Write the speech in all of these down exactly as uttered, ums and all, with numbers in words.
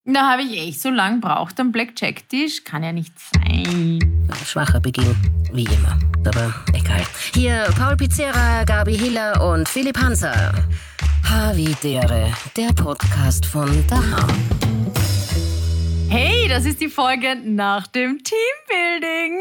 Da habe ich echt so lange gebraucht am Blackjack-Tisch. Kann ja nicht sein. Schwacher Beginn, wie immer. Aber egal. Hier Paul Pizzera, Gabi Hiller und Philipp Hanser. Havidere, der Podcast von daheim. Hey, das ist die Folge nach dem Teambuilding.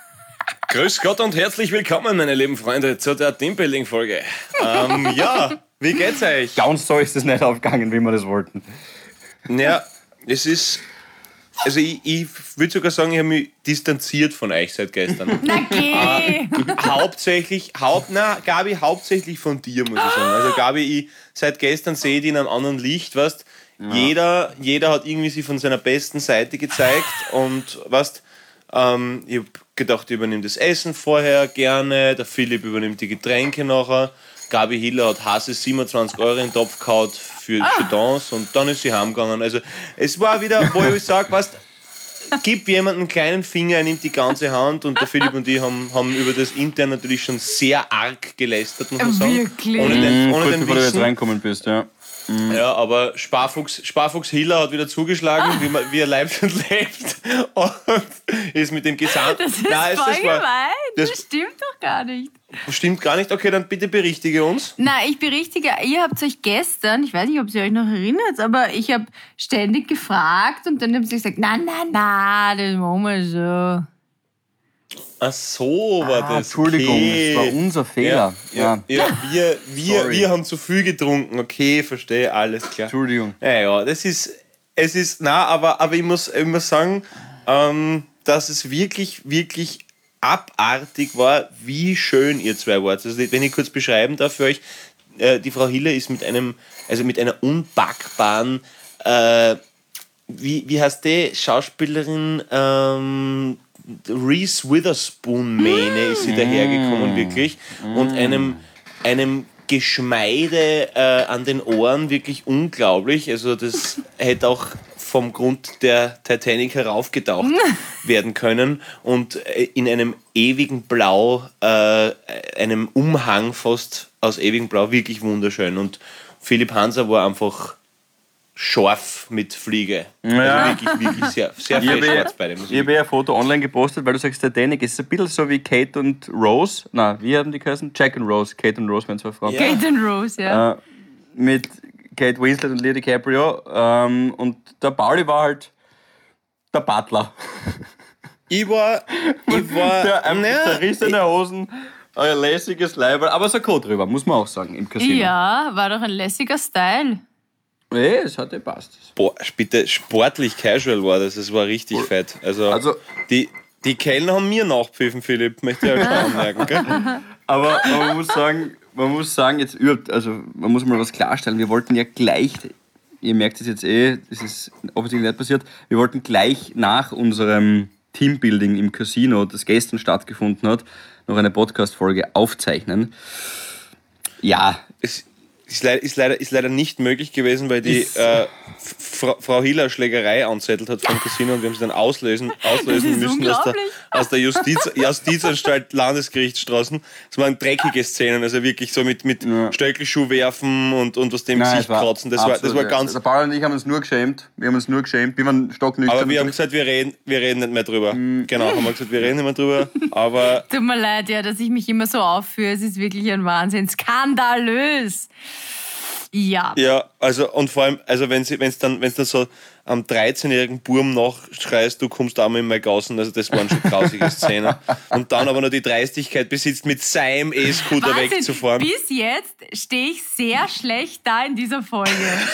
Grüß Gott und herzlich willkommen, meine lieben Freunde, zu der Teambuilding-Folge. Ähm, ja, wie geht's euch? Ganz so ist es nicht aufgegangen, wie wir das wollten. Ja, es ist... Also ich, ich würde sogar sagen, ich habe mich distanziert von euch seit gestern. Na geh! Äh, hauptsächlich, haupt, na, Gabi, hauptsächlich von dir, muss ich sagen. Also Gabi, ich, seit gestern sehe ich dich in einem anderen Licht, weißt, ja. jeder, jeder hat irgendwie sich von seiner besten Seite gezeigt und weißt, ähm, ich habe gedacht, ich übernehme das Essen vorher gerne, der Philipp übernimmt die Getränke nachher, Gabi Hiller hat Hase siebenundzwanzig Euro in den Topf gehauen für ah. Chetons und dann ist sie heimgegangen. Also es war wieder, wo ich sage, weißt, gib jemandem einen kleinen Finger, er nimmt die ganze Hand und der Philipp und ich haben, haben über das intern natürlich schon sehr arg gelästert, muss man sagen. Wirklich? Ohne den, ohne Kurz den bevor du jetzt Wissen. reinkommen bist, ja. Mhm. Ja, aber Sparfuchs, Sparfuchs Hiller hat wieder zugeschlagen, ah. wie, man, wie er lebt und lebt und ist mit dem Gesamt... Das ist Nein, voll das war, gemein, das, das stimmt doch gar nicht. Stimmt gar nicht? Okay, dann bitte berichtige uns. Na, ich berichtige, ihr habt euch gestern, ich weiß nicht, ob ihr euch noch erinnert, aber ich habe ständig gefragt und dann haben sie gesagt, na, na, na, das machen wir so. Ach so, war Ah, das. Entschuldigung, okay. das war unser Fehler. Ja, ja, ja. wir, wir, Sorry. wir haben zu viel getrunken. Okay, verstehe, alles klar. Entschuldigung. Ja, ja, das ist, es ist, na, aber, aber ich muss, ich muss sagen, ähm, dass es wirklich, wirklich abartig war, wie schön ihr zwei wart. Also, wenn ich kurz beschreiben darf für euch, äh, die Frau Hiller ist mit einem, also mit einer unpackbaren, äh, wie, wie heißt die Schauspielerin, ähm, Reese Witherspoon-Mähne ist sie dahergekommen, wirklich. Und einem, einem Geschmeide äh, an den Ohren, wirklich unglaublich. Also das hätte auch vom Grund der Titanic heraufgetaucht werden können. Und in einem ewigen Blau, äh, einem Umhang fast aus ewigem Blau, wirklich wunderschön. Und Philipp Hanser war einfach scharf mit Fliege. Ja. Also wirklich, wirklich sehr, sehr Ich viel habe schwarz bei dem. ich hab ja ein Foto online gepostet, weil du sagst, Titanic ist ein bisschen so wie Kate und Rose. Nein, wie haben die geheißen? Jack und Rose. Kate und Rose waren zwei Frauen. Ja. Kate and Rose, ja. Äh, mit Kate Winslet und Leo DiCaprio. Ähm, und der Pauli war halt der Butler. Ich war, ich war, Der ähm, naja, zerrissene Hosen, ein lässiges Leiberl, aber Sakko drüber, muss man auch sagen, im Casino. Ja, war doch ein lässiger Style. Nee, es hat gepasst. Boah, bitte, sportlich casual war das, es war richtig fett. Also, Also- die, die Kellner haben mir nachgepfiffen, Philipp, möchte ich auch schon anmerken, gell? Aber, aber man muss sagen, man muss sagen, jetzt überhaupt, also man muss mal was klarstellen. Wir wollten ja gleich, ihr merkt es jetzt eh, das ist offensichtlich nicht passiert, wir wollten gleich nach unserem Teambuilding im Casino, das gestern stattgefunden hat, noch eine Podcast-Folge aufzeichnen. Ja, Es ist leider, ist, leider, ist leider nicht möglich gewesen, weil die äh, Frau, Frau Hiller Schlägerei anzettelt hat vom Casino und wir haben sie dann auslösen, auslösen ist müssen aus der, unglaublich. aus der Justiz, Justizanstalt Landesgerichtsstraßen. Es waren dreckige Szenen, also wirklich so mit, mit Ja. Stöckelschuh werfen und, und was dem nein, Gesicht es war kratzen. Das war, das absolut, war ganz... Der Paul und ich haben uns nur geschämt. Wir haben uns nur geschämt. Wir waren stocknüchtern. Aber wir haben gesagt, wir reden, wir reden nicht mehr drüber. Genau, haben wir gesagt, wir reden nicht mehr drüber. Aber Tut mir leid, ja, dass ich mich immer so aufführe. Es ist wirklich ein Wahnsinn. Skandalös. Ja. ja, also und vor allem, also wenn sie, wenn's dann, wenn's dann so am dreizehnjährigen Burm nachschreist, du kommst auch mal in mein Gausen, also das waren schon grausige Szenen. Und dann aber noch die Dreistigkeit besitzt, mit seinem E-Scooter Wahnsinn, wegzufahren. bis jetzt stehe ich sehr schlecht da in dieser Folge.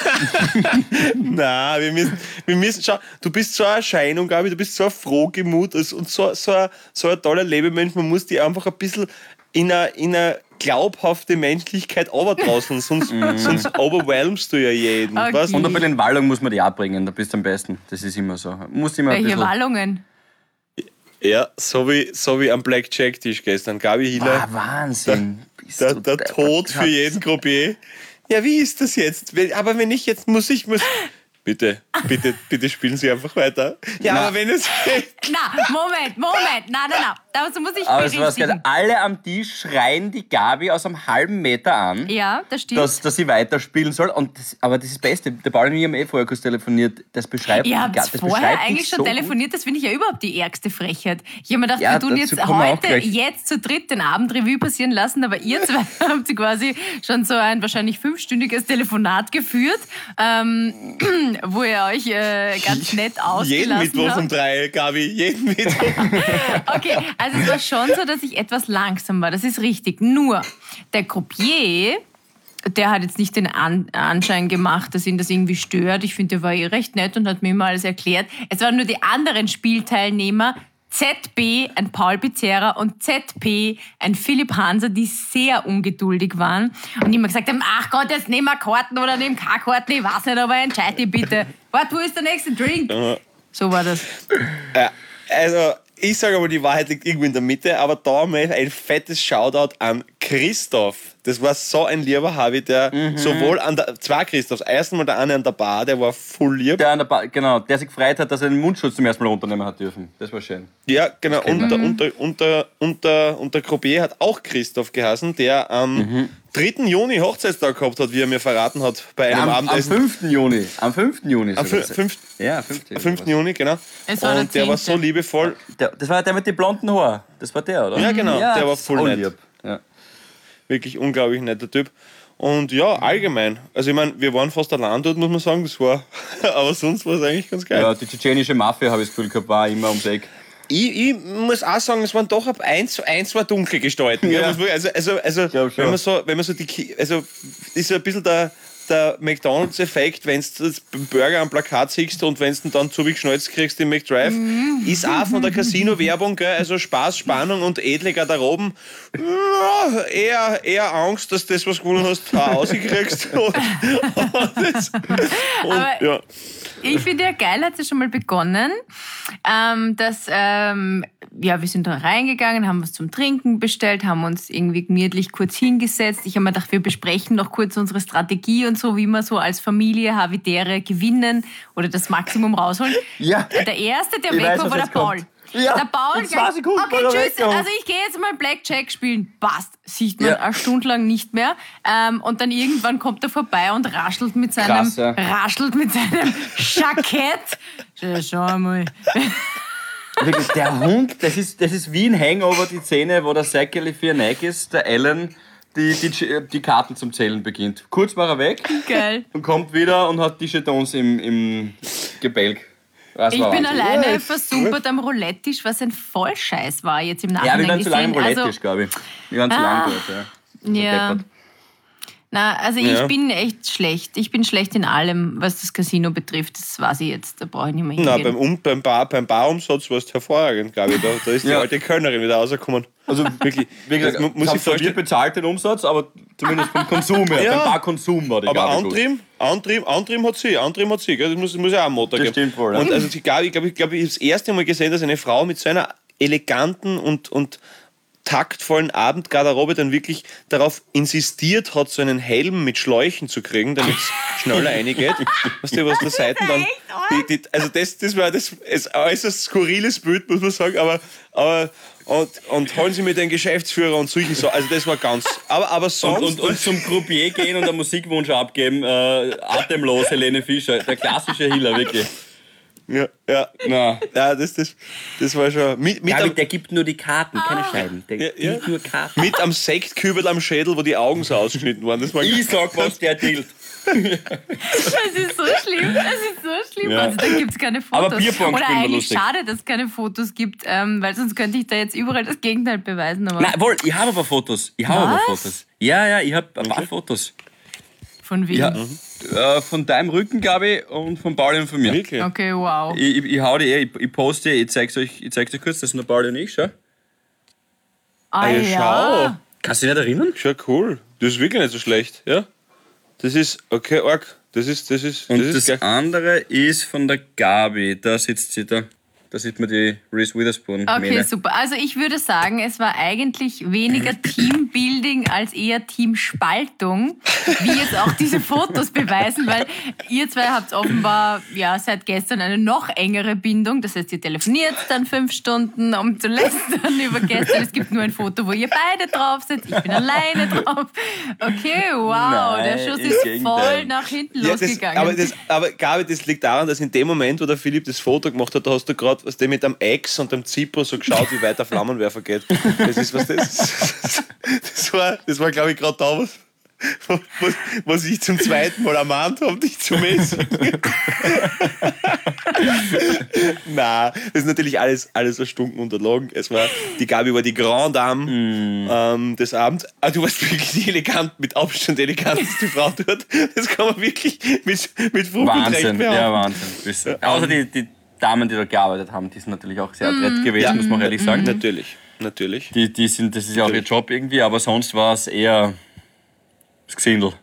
Nein, wir müssen, wir müssen, schau, du bist so eine Erscheinung, Gabi, du bist so ein Frohgemut und so, so, ein, so ein toller Lebemensch, man muss die einfach ein bisschen in eine, in eine glaubhafte Menschlichkeit draußen, sonst, sonst overwhelmst du ja jeden. Okay. Weißt? Und bei den Wallungen muss man die auch bringen, da bist du am besten. Das ist immer so. Muss immer ein Welche bisschen... Wallungen? Ja, so wie, so wie am Blackjack-Tisch gestern. Gabi Hiller, Ah, Wahnsinn. Bist der, du der deppert. Tod für jeden Croupier. Ja, wie ist das jetzt? Wenn- Aber wenn ich jetzt muss, ich muss... Bitte, bitte, bitte spielen Sie einfach weiter. Ja, Na. aber wenn es... Na, Moment, Moment. Na, na, na. Dazu muss ich Aber es war berichtigen. geil. Alle am Tisch schreien die Gabi aus einem halben Meter an, Ja, das stimmt. dass, dass sie weiterspielen soll. Und das, aber das ist das Beste. Der Paul und ich haben eh vorher kurz telefoniert. Das beschreibt Ihr die habt Ga- das vorher beschreibt eigentlich dich schon so telefoniert, das finde ich ja überhaupt die ärgste Frechheit. Ich habe mir gedacht, Ja, wir tun dazu jetzt kommen wir auch heute, gleich. jetzt zu dritt den Abendrevue passieren lassen, aber ihr zwei habt quasi schon so ein wahrscheinlich fünfstündiges Telefonat geführt, ähm, wo ihr euch äh, ganz nett Jeden ausgelassen Mittwoch um habt. drei, Gabi, jeden Mittwoch. Okay, also es war schon so, dass ich etwas langsam war, das ist richtig. Nur, der Croupier, der hat jetzt nicht den An- Anschein gemacht, dass ihn das irgendwie stört. Ich finde, der war eh recht nett und hat mir immer alles erklärt. Es waren nur die anderen Spielteilnehmer, Z B, ein Paul Pizzerra und Z P, ein Philipp Hanser, die sehr ungeduldig waren und immer gesagt haben, ach Gott, jetzt nehmen wir Karten oder nehmen keine Karten, ich weiß nicht, aber entscheid dich bitte. Warte, wo ist der nächste Drink? So war das. Ja, also, ich sage aber, die Wahrheit liegt irgendwo in der Mitte, aber da mal ein fettes Shoutout an Christoph. Das war so ein lieber Harvey, der Mhm. sowohl an der, zwei Christophs, erstens mal der eine an der Bar, der war voll lieb. Der an der ba- genau, der sich gefreut hat, dass er den Mundschutz zum ersten Mal runternehmen hat dürfen. Das war schön. Ja, genau. kennt Und der, man. und, der, und, der, und, der, und der Croupier hat auch Christoph geheißen, der am Mhm. dritten Juni Hochzeitstag gehabt hat, wie er mir verraten hat, bei einem Am, am Abendessen. fünften Juni. Am fünften Juni. Am sogar. fünf- fünf- ja, fünften fünften Juni, genau. Es war der Und der war so zehnte. liebevoll. Der, das war der mit den blonden Haaren. Das war der, oder? Ja, genau. Der war das ist voll auch nett. lieb. Ja. Wirklich unglaublich netter Typ. Und ja, allgemein. Also ich meine, wir waren fast allein dort, muss man sagen. Das war, aber sonst war es eigentlich ganz geil. Ja, die tschetschenische Mafia, habe ich das Gefühl gehabt, war immer ums Eck. Ich, ich muss auch sagen, es waren doch ab eins zu eins war dunkle Gestalten. Ja. Ja. muss man- Also, also, also glaub schon. wenn man so, wenn man so die, Ki- also ist so ein bisschen der, der McDonalds-Effekt, wenn du das Burger am Plakat siehst und wenn du dann zugeschnalzt kriegst im McDrive, ist auch von der Casino-Werbung, gell, also Spaß, Spannung und edle Garderoben, ja, eher, eher Angst, dass das, was du gewonnen hast, auch rauskriegst. Und, und, das, und, Aber- ja. Ich finde ja geil, hat es ja schon mal begonnen, ähm, dass, ähm, ja, wir sind da reingegangen, haben was zum Trinken bestellt, haben uns irgendwie gemütlich kurz hingesetzt. Ich habe mir gedacht, wir besprechen noch kurz unsere Strategie und so, wie wir so als Familie Havidere gewinnen oder das Maximum rausholen. Ja. Der Erste, der Ich weg weiß, war, was war der jetzt kommt. Paul. Ja, Der Paul in zwei Sekunden okay, war er tschüss, weggehauen. also ich gehe jetzt mal Blackjack spielen. Passt, sieht man Ja. eine Stunde lang nicht mehr. Ähm, und dann irgendwann kommt er vorbei und raschelt mit seinem, Krass, ja. raschelt mit seinem Jackett. Schau, schau mal. Wirklich, der Hund, das ist, das ist wie ein Hangover, die Szene, wo der Zach Galifianakis, der Alan, die, die, die Karten zum Zählen beginnt. Kurz war er weg Geil. und kommt wieder und hat die Jetons im, im Gebälk. Das Ich war bin Wahnsinn. alleine versumpert am Roulette-Tisch, was ein Vollscheiß war jetzt im Ja, Nachhinein wir waren zu lange im gesehen. Roulette-Tisch, Also, glaube ich. Wir waren zu Ah. lange dort, ja. Das war ja. deppert. Na, also ich Ja. bin echt schlecht. Ich bin schlecht in allem, was das Casino betrifft. Das weiß ich jetzt. Da brauche ich nicht mehr Na, hingehen. beim, um, beim, Bar, beim Barumsatz war es hervorragend, glaube ich. Da, da ist die Ja. alte Kölnerin wieder rausgekommen. Also wirklich, Wie gesagt, das mu- muss haben ich zwar wir vorstellen. bezahlt den Umsatz, aber zumindest vom Konsum her. Ja. Beim Barkonsum war die Aber Gabi gut. Antrieb, Antrieb, Antrieb hat sie, Antrieb hat sie, gell? Das muss, das muss ja auch ein Motor Das geben. stimmt wohl, ja. Und also die Gabi, ich glaube, ich, glaub, ich habe das erste Mal gesehen, dass eine Frau mit so einer eleganten und, und taktvollen Abendgarderobe dann wirklich darauf insistiert hat, so einen Helm mit Schläuchen zu kriegen, damit es schneller reingeht. Weißt du, was der Seiten dann. Die, die, also das, das war das ist ein äußerst skurriles Bild, muss man sagen, aber, aber und, und holen Sie mir den Geschäftsführer und solchen so. Also das war ganz. Aber, aber sonst. Und, und, und zum Croupier gehen und einen Musikwunsch abgeben. Äh, atemlos, Helene Fischer. Der klassische Healer, wirklich. ja, ja. Na. Ja, das, das, das war schon. Mit, mit, Gabi, am, der gibt nur die Karten, keine Scheiben. Der Ja, ja. gibt nur Karten. mit am Sektkübel am Schädel, wo die Augen so ausgeschnitten waren. Das war Ich sag, was der dealt. Das ist so schlimm. Das ist so schlimm. Ja. Also, da gibt es keine Fotos. Aber Bierpong Oder spielen wir eigentlich lustig. schade, dass es keine Fotos gibt, ähm, weil sonst könnte ich da jetzt überall das Gegenteil beweisen. Aber Nein, wohl, ich habe aber Fotos. Ich habe aber Was? Fotos. Ja, ja, ich habe ein paar Fotos. von wem? Ja, äh, von deinem Rücken, Gabi, und von Pauli und von mir. wirklich. Okay, wow. Ich, ich, ich hau die eh, ich, ich poste, ich zeig's euch, ich zeig's euch kurz, das sind der Pauli und ich, schau. Ah, ja, ja. Kannst du dich nicht erinnern? Schon cool. Das ist wirklich nicht so schlecht, ja? Das ist, okay, arg. Das ist, das ist, Und das das, ist geil. andere ist von der Gabi. Da sitzt sie da. da sieht man die Reese Witherspoon. Okay, Mähne. super. Also ich würde sagen, es war eigentlich weniger Teambuilding als eher Teamspaltung, wie jetzt auch diese Fotos beweisen, weil ihr zwei habt offenbar ja seit gestern eine noch engere Bindung. Das heißt, ihr telefoniert dann fünf Stunden, um zu lästern über gestern. Es gibt nur ein Foto, wo ihr beide drauf seid. Ich bin alleine drauf. Okay, wow, Nein, der Schuss im ist Gegenteil. voll nach hinten Ja, das, losgegangen. aber, das, aber Gabi, das liegt daran, dass in dem Moment, wo der Philipp das Foto gemacht hat, da hast du gerade was der mit einem Ex und einem Zippo so geschaut, wie weit der Flammenwerfer geht. Das ist was das. Das war, das war glaube ich, gerade da, was, was, was ich zum zweiten Mal ermahnt habe, dich zu messen. Nein, das ist natürlich alles, alles so Stunden unterlagen. Es war, die Gabi war die Grand Dame mm. ähm, des Abends. Ah, du warst wirklich die elegant, mit Abstand eleganteste Frau dort. Das kann man wirklich mit, mit Fug und Recht Wahnsinn, behaupten. ja, Wahnsinn. Ja. Außer die, die Damen, die da gearbeitet haben, die sind natürlich auch sehr adrett gewesen, ja. muss man ehrlich sagen. Natürlich, natürlich. Die, die sind, das ist ja auch ihr Job irgendwie, aber sonst war es eher das Gesindel.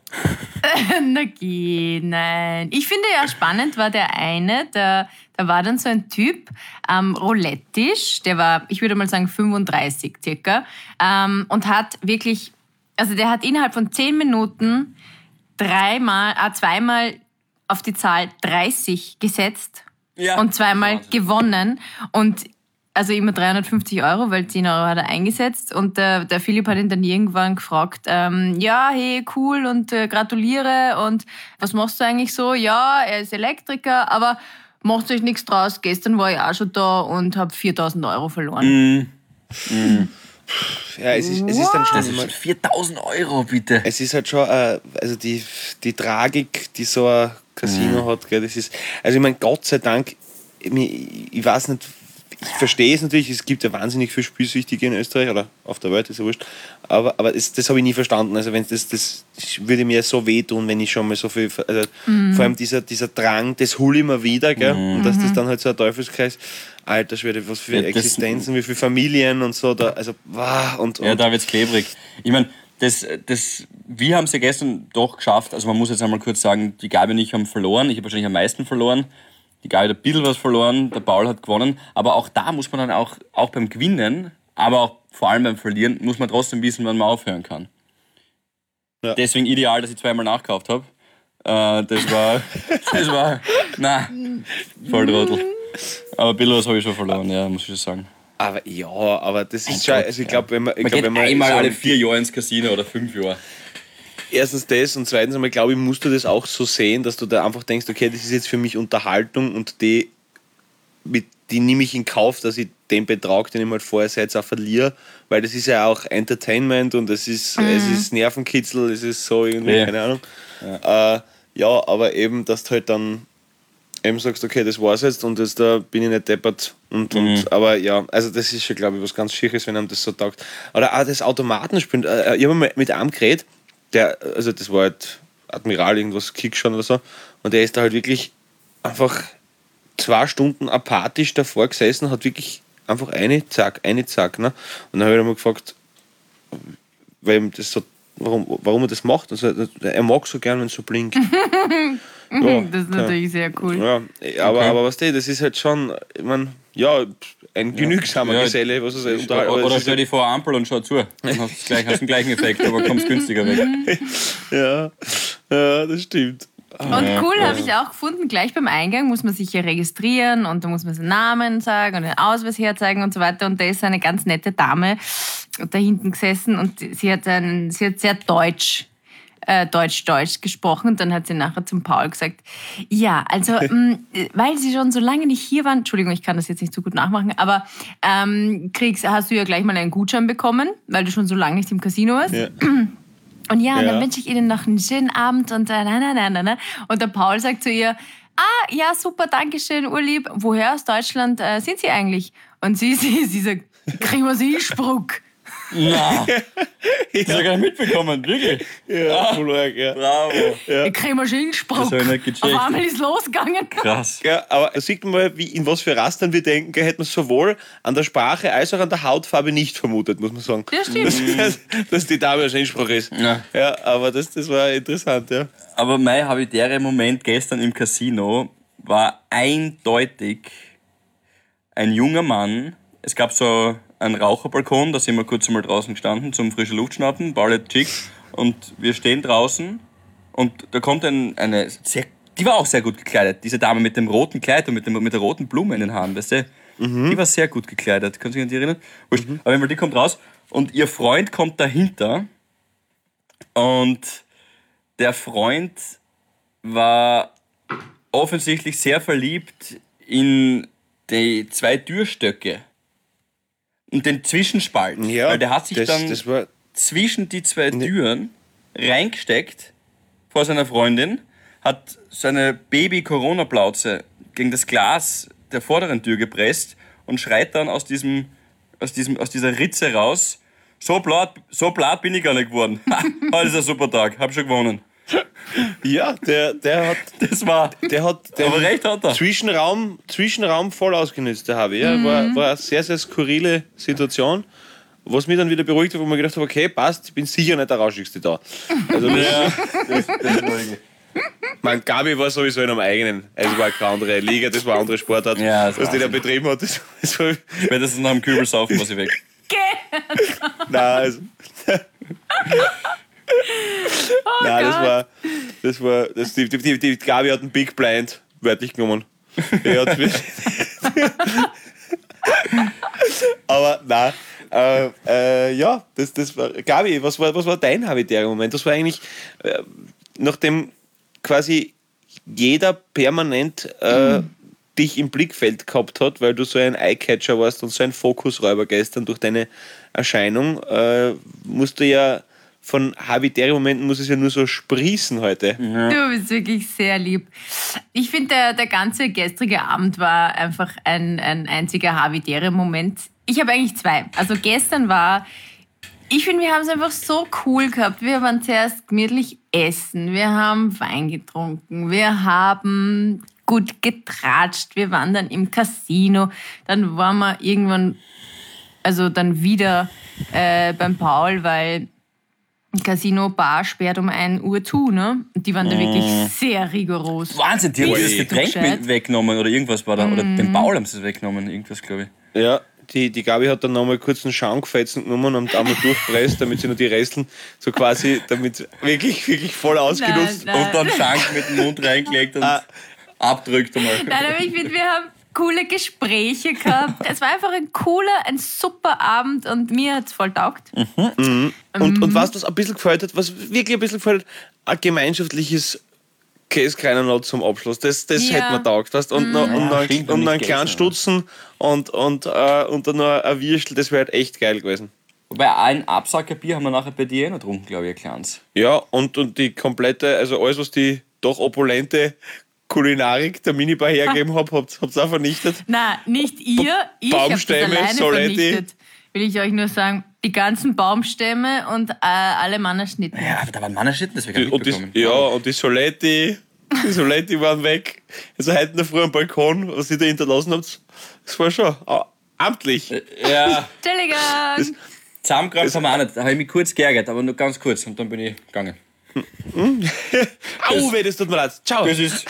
Na geh, nein. Ich finde ja spannend war der eine, der, da war dann so ein Typ am Roulette-Tisch, der war, ich würde mal sagen, fünfunddreißig circa, ähm, und hat wirklich, also der hat innerhalb von zehn Minuten dreimal, ah, zweimal auf die Zahl dreißig gesetzt Ja. und zweimal Wahnsinn. gewonnen und also immer dreihundertfünfzig Euro, weil zehn Euro hat er eingesetzt. Und der, der Philipp hat ihn dann irgendwann gefragt, ähm, ja, hey, cool und äh, gratuliere. Und was machst du eigentlich so? Ja, er ist Elektriker, aber macht euch nichts draus. Gestern war ich auch schon da und habe viertausend Euro verloren. Mm. Mm. Ja, es ist, es ist dann schon Das ist viertausend Euro, bitte. Es ist halt schon, äh, also die, die Tragik, die so ein Casino Mhm. hat, gell, das ist, also ich meine, Gott sei Dank, ich, ich weiß nicht, ich verstehe es natürlich, es gibt ja wahnsinnig viele Spielsüchtige in Österreich oder auf der Welt, ist ja wurscht, aber, aber das, das habe ich nie verstanden, also wenn das, das würde mir so wehtun, wenn ich schon mal so viel, also Mhm. vor allem dieser, dieser Drang, das hole ich mir wieder, gell, Mhm. und dass das dann halt so ein Teufelskreis, alter Schwede, was für Ja, das- Existenzen, wie viele Familien und so, da, also, wow, und, und Ja, da wird's klebrig. Ich meine, das, das, wir haben es ja gestern doch geschafft. Also man muss jetzt einmal kurz sagen, die Gabi und ich haben verloren. Ich habe wahrscheinlich am meisten verloren. Die Gabi hat ein bisschen was verloren, der Paul hat gewonnen. Aber auch da muss man dann auch, auch beim Gewinnen, aber auch vor allem beim Verlieren, muss man trotzdem wissen, wann man aufhören kann. Ja. Deswegen ideal, dass ich zweimal nachgekauft habe. Äh, das war, das war, nein, voll Trottel. Aber ein bisschen was habe ich schon verloren, ja, muss ich schon sagen. aber ja, aber das ist schon, also ich glaube, wenn man, ich Man glaub, geht wenn man einmal so- alle vier Jahre ins Casino oder fünf Jahre. Erstens das und zweitens einmal, glaube ich, musst du das auch so sehen, dass du da einfach denkst, okay, das ist jetzt für mich Unterhaltung und die, mit, die nehme ich in Kauf, dass ich den Betrag, den ich mal vorher jetzt auch verliere, weil das ist ja auch Entertainment und es ist, Mhm. es ist Nervenkitzel, es ist so irgendwie, Ja. keine Ahnung. Ja. Äh, ja, aber eben, dass du halt dann eben sagst, okay, das war's jetzt und jetzt, da bin ich nicht deppert. Und, Mhm. und, aber ja, also das ist schon, glaube ich, was ganz Schieres, wenn einem das so taugt. Oder auch das Automatenspielen. Äh, ich habe mal mit einem geredet, der, also das war halt Admiral, irgendwas Kick schon oder so, und der ist da halt wirklich einfach zwei Stunden apathisch davor gesessen, hat wirklich einfach eine, zack, eine, zack. Ne? Und dann habe ich ihn mal gefragt, weil ihm das so, warum, warum er das macht. Also, er mag so gern, wenn es so blinkt. Ja, Das ist klar. natürlich sehr cool. Ja, aber, Okay. aber was das ist halt schon, ich mein, ja, ein genügsamer Ja. Geselle, was es ist. Oder, aber oder es stell ist dich vor eine Ampel und schau zu. Dann hast du gleich, hast den gleichen Effekt, aber kommst günstiger weg. ja, ja, das stimmt. Und cool habe ich auch gefunden, gleich beim Eingang muss man sich ja registrieren und da muss man seinen Namen sagen und den Ausweis herzeigen und so weiter. Und da ist eine ganz nette Dame da hinten gesessen und sie hat, ein, sie hat sehr deutsch, äh, deutsch-deutsch gesprochen. Und dann hat sie nachher zum Paul gesagt, ja, also mh, weil sie schon so lange nicht hier waren, Entschuldigung, ich kann das jetzt nicht so gut nachmachen, aber ähm, kriegst, hast du ja gleich mal einen Gutschein bekommen, weil du schon so lange nicht im Casino warst. Ja. Und ja, Ja. dann wünsche ich Ihnen noch einen schönen Abend und äh, na, na, na, na, na. Und der Paul sagt zu ihr, ah, ja, super, danke schön, urlieb. Woher aus Deutschland äh, sind Sie eigentlich? Und sie, sie, sie sagt, kriegen wir Sie Spruck. Na, das habe ich gar nicht mitbekommen, wirklich. Ja, voll arg, ja. Bravo. Ich kriege mal schön Spruck. Das hab ich nicht gecheckt. Auf einmal ist losgegangen. Krass. Ja, aber da sieht man mal, wie, in was für Rastern wir denken, gell, hätte man sowohl an der Sprache als auch an der Hautfarbe nicht vermutet, muss man sagen. Ja, stimmt. Dass, dass die Dame ein Scheinspruch ist. Ja. Ja, aber das, das war interessant, ja. Aber mein habitärer Moment gestern im Casino war eindeutig ein junger Mann, es gab so einen Raucherbalkon, da sind wir kurz einmal draußen gestanden zum frische Luft schnappen, Paul chick, und wir stehen draußen und da kommt ein, eine sehr, die war auch sehr gut gekleidet, diese Dame mit dem roten Kleid und mit, dem, mit der roten Blume in den Haaren, weißt du? Mhm. Die war sehr gut gekleidet, kannst du dich an die erinnern? Mhm. Aber die kommt raus und ihr Freund kommt dahinter und der Freund war offensichtlich sehr verliebt in die zwei Türstöcke und den Zwischenspalt. Ja, weil der hat sich das, dann das war... zwischen die zwei Türen reingesteckt vor seiner Freundin, hat seine Baby-Corona-Plauze gegen das Glas der vorderen Tür gepresst und schreit dann aus diesem, aus diesem, aus dieser Ritze raus: So blatt, so blatt bin ich gar nicht geworden. Heute ist ein super Tag, hab schon gewonnen. Ja, der, der hat, das war, der hat, der aber recht hat er. Zwischenraum, Zwischenraum voll ausgenutzt, der Harvey. Ja, mhm. war, war eine sehr, sehr skurrile Situation, was mich dann wieder beruhigt hat, wo man gedacht habe, okay, passt, ich bin sicher nicht der Rauschigste da. Also das, ja, das, das ist mein Gabi war sowieso in einem eigenen, es war keine andere Liga, das war eine andere Sportart, ja, was die da betrieben hat. Das, das war spätestens nach dem Kübel saufen, was ich weg. Nein, also... Oh Nein, das war, das war, das, die, die, die Gabi hat einen Big Blind wörtlich genommen. Hat aber nein, äh, äh, ja, das, das war, Gabi, was war, was war dein habitärer Moment? Das war eigentlich, äh, nachdem quasi jeder permanent äh, mhm. dich im Blickfeld gehabt hat, weil du so ein Eyecatcher warst und so ein Fokusräuber gestern durch deine Erscheinung, äh, musst du ja von habitären Momenten muss es ja nur so sprießen heute. Ja. Du bist wirklich sehr lieb. Ich finde, der, der ganze gestrige Abend war einfach ein, ein einziger habitärer Moment. Ich habe eigentlich zwei. Also gestern war, ich finde, wir haben es einfach so cool gehabt. Wir waren zuerst gemütlich essen, wir haben Wein getrunken, wir haben gut getratscht, wir waren dann im Casino, dann waren wir irgendwann, also dann wieder äh, beim Paul, weil Casino Bar sperrt um ein Uhr zu, ne? Und die waren da wirklich sehr rigoros. Wahnsinn, die haben das Getränk mit weggenommen oder irgendwas war da. Mm. Oder den Paul haben sie es weggenommen, irgendwas, glaube ich. Ja, die, die Gabi hat dann nochmal kurz einen Schaumgefetzen genommen und einmal durchpresst, damit sie nur die Resteln so quasi, damit wirklich, wirklich voll ausgenutzt. Nein, nein. Und dann Schank mit dem Mund reingelegt und ah. abdrückt einmal. Nein, aber ich finde, wir haben coole Gespräche gehabt. Es war einfach ein cooler, ein super Abend und mir hat es voll taugt. Mhm. Mhm. Und, und was das ein bisschen gefällt hat, was wirklich ein bisschen gefällt hat, ein gemeinschaftliches Käsekreiner zum Abschluss. Das, das ja. hätte mir taugt. Weißt? Und, mhm. noch, und, noch, ja, und noch einen kleinen Stutzen und, und, äh, und dann noch ein Würstel, das wäre halt echt geil gewesen. Wobei ein Absackerbier haben wir nachher bei dir noch getrunken, glaube ich, ein kleines. Ja, und, und die komplette, also alles, was die doch opulente Kulinarik der Minibar hergegeben habe, habt ihr auch vernichtet? Nein, nicht ihr. Ich habe das alleine Soletti. Vernichtet. Will ich euch nur sagen, die ganzen Baumstämme und äh, alle Mannerschnitten. Ja, da waren Mannerschnitten, das wir gar nicht mitbekommen. Ja, und die Soletti, die Soletti waren weg. Also heute in der Früh am Balkon, was ihr da hinterlassen habt, das war schon äh, amtlich. Ja. Entschuldigung. Zusammengekramt haben wir auch nicht. Da habe ich mich kurz geärgert, aber nur ganz kurz und dann bin ich gegangen. Au, weh, das tut mir leid. Ciao. Das ist.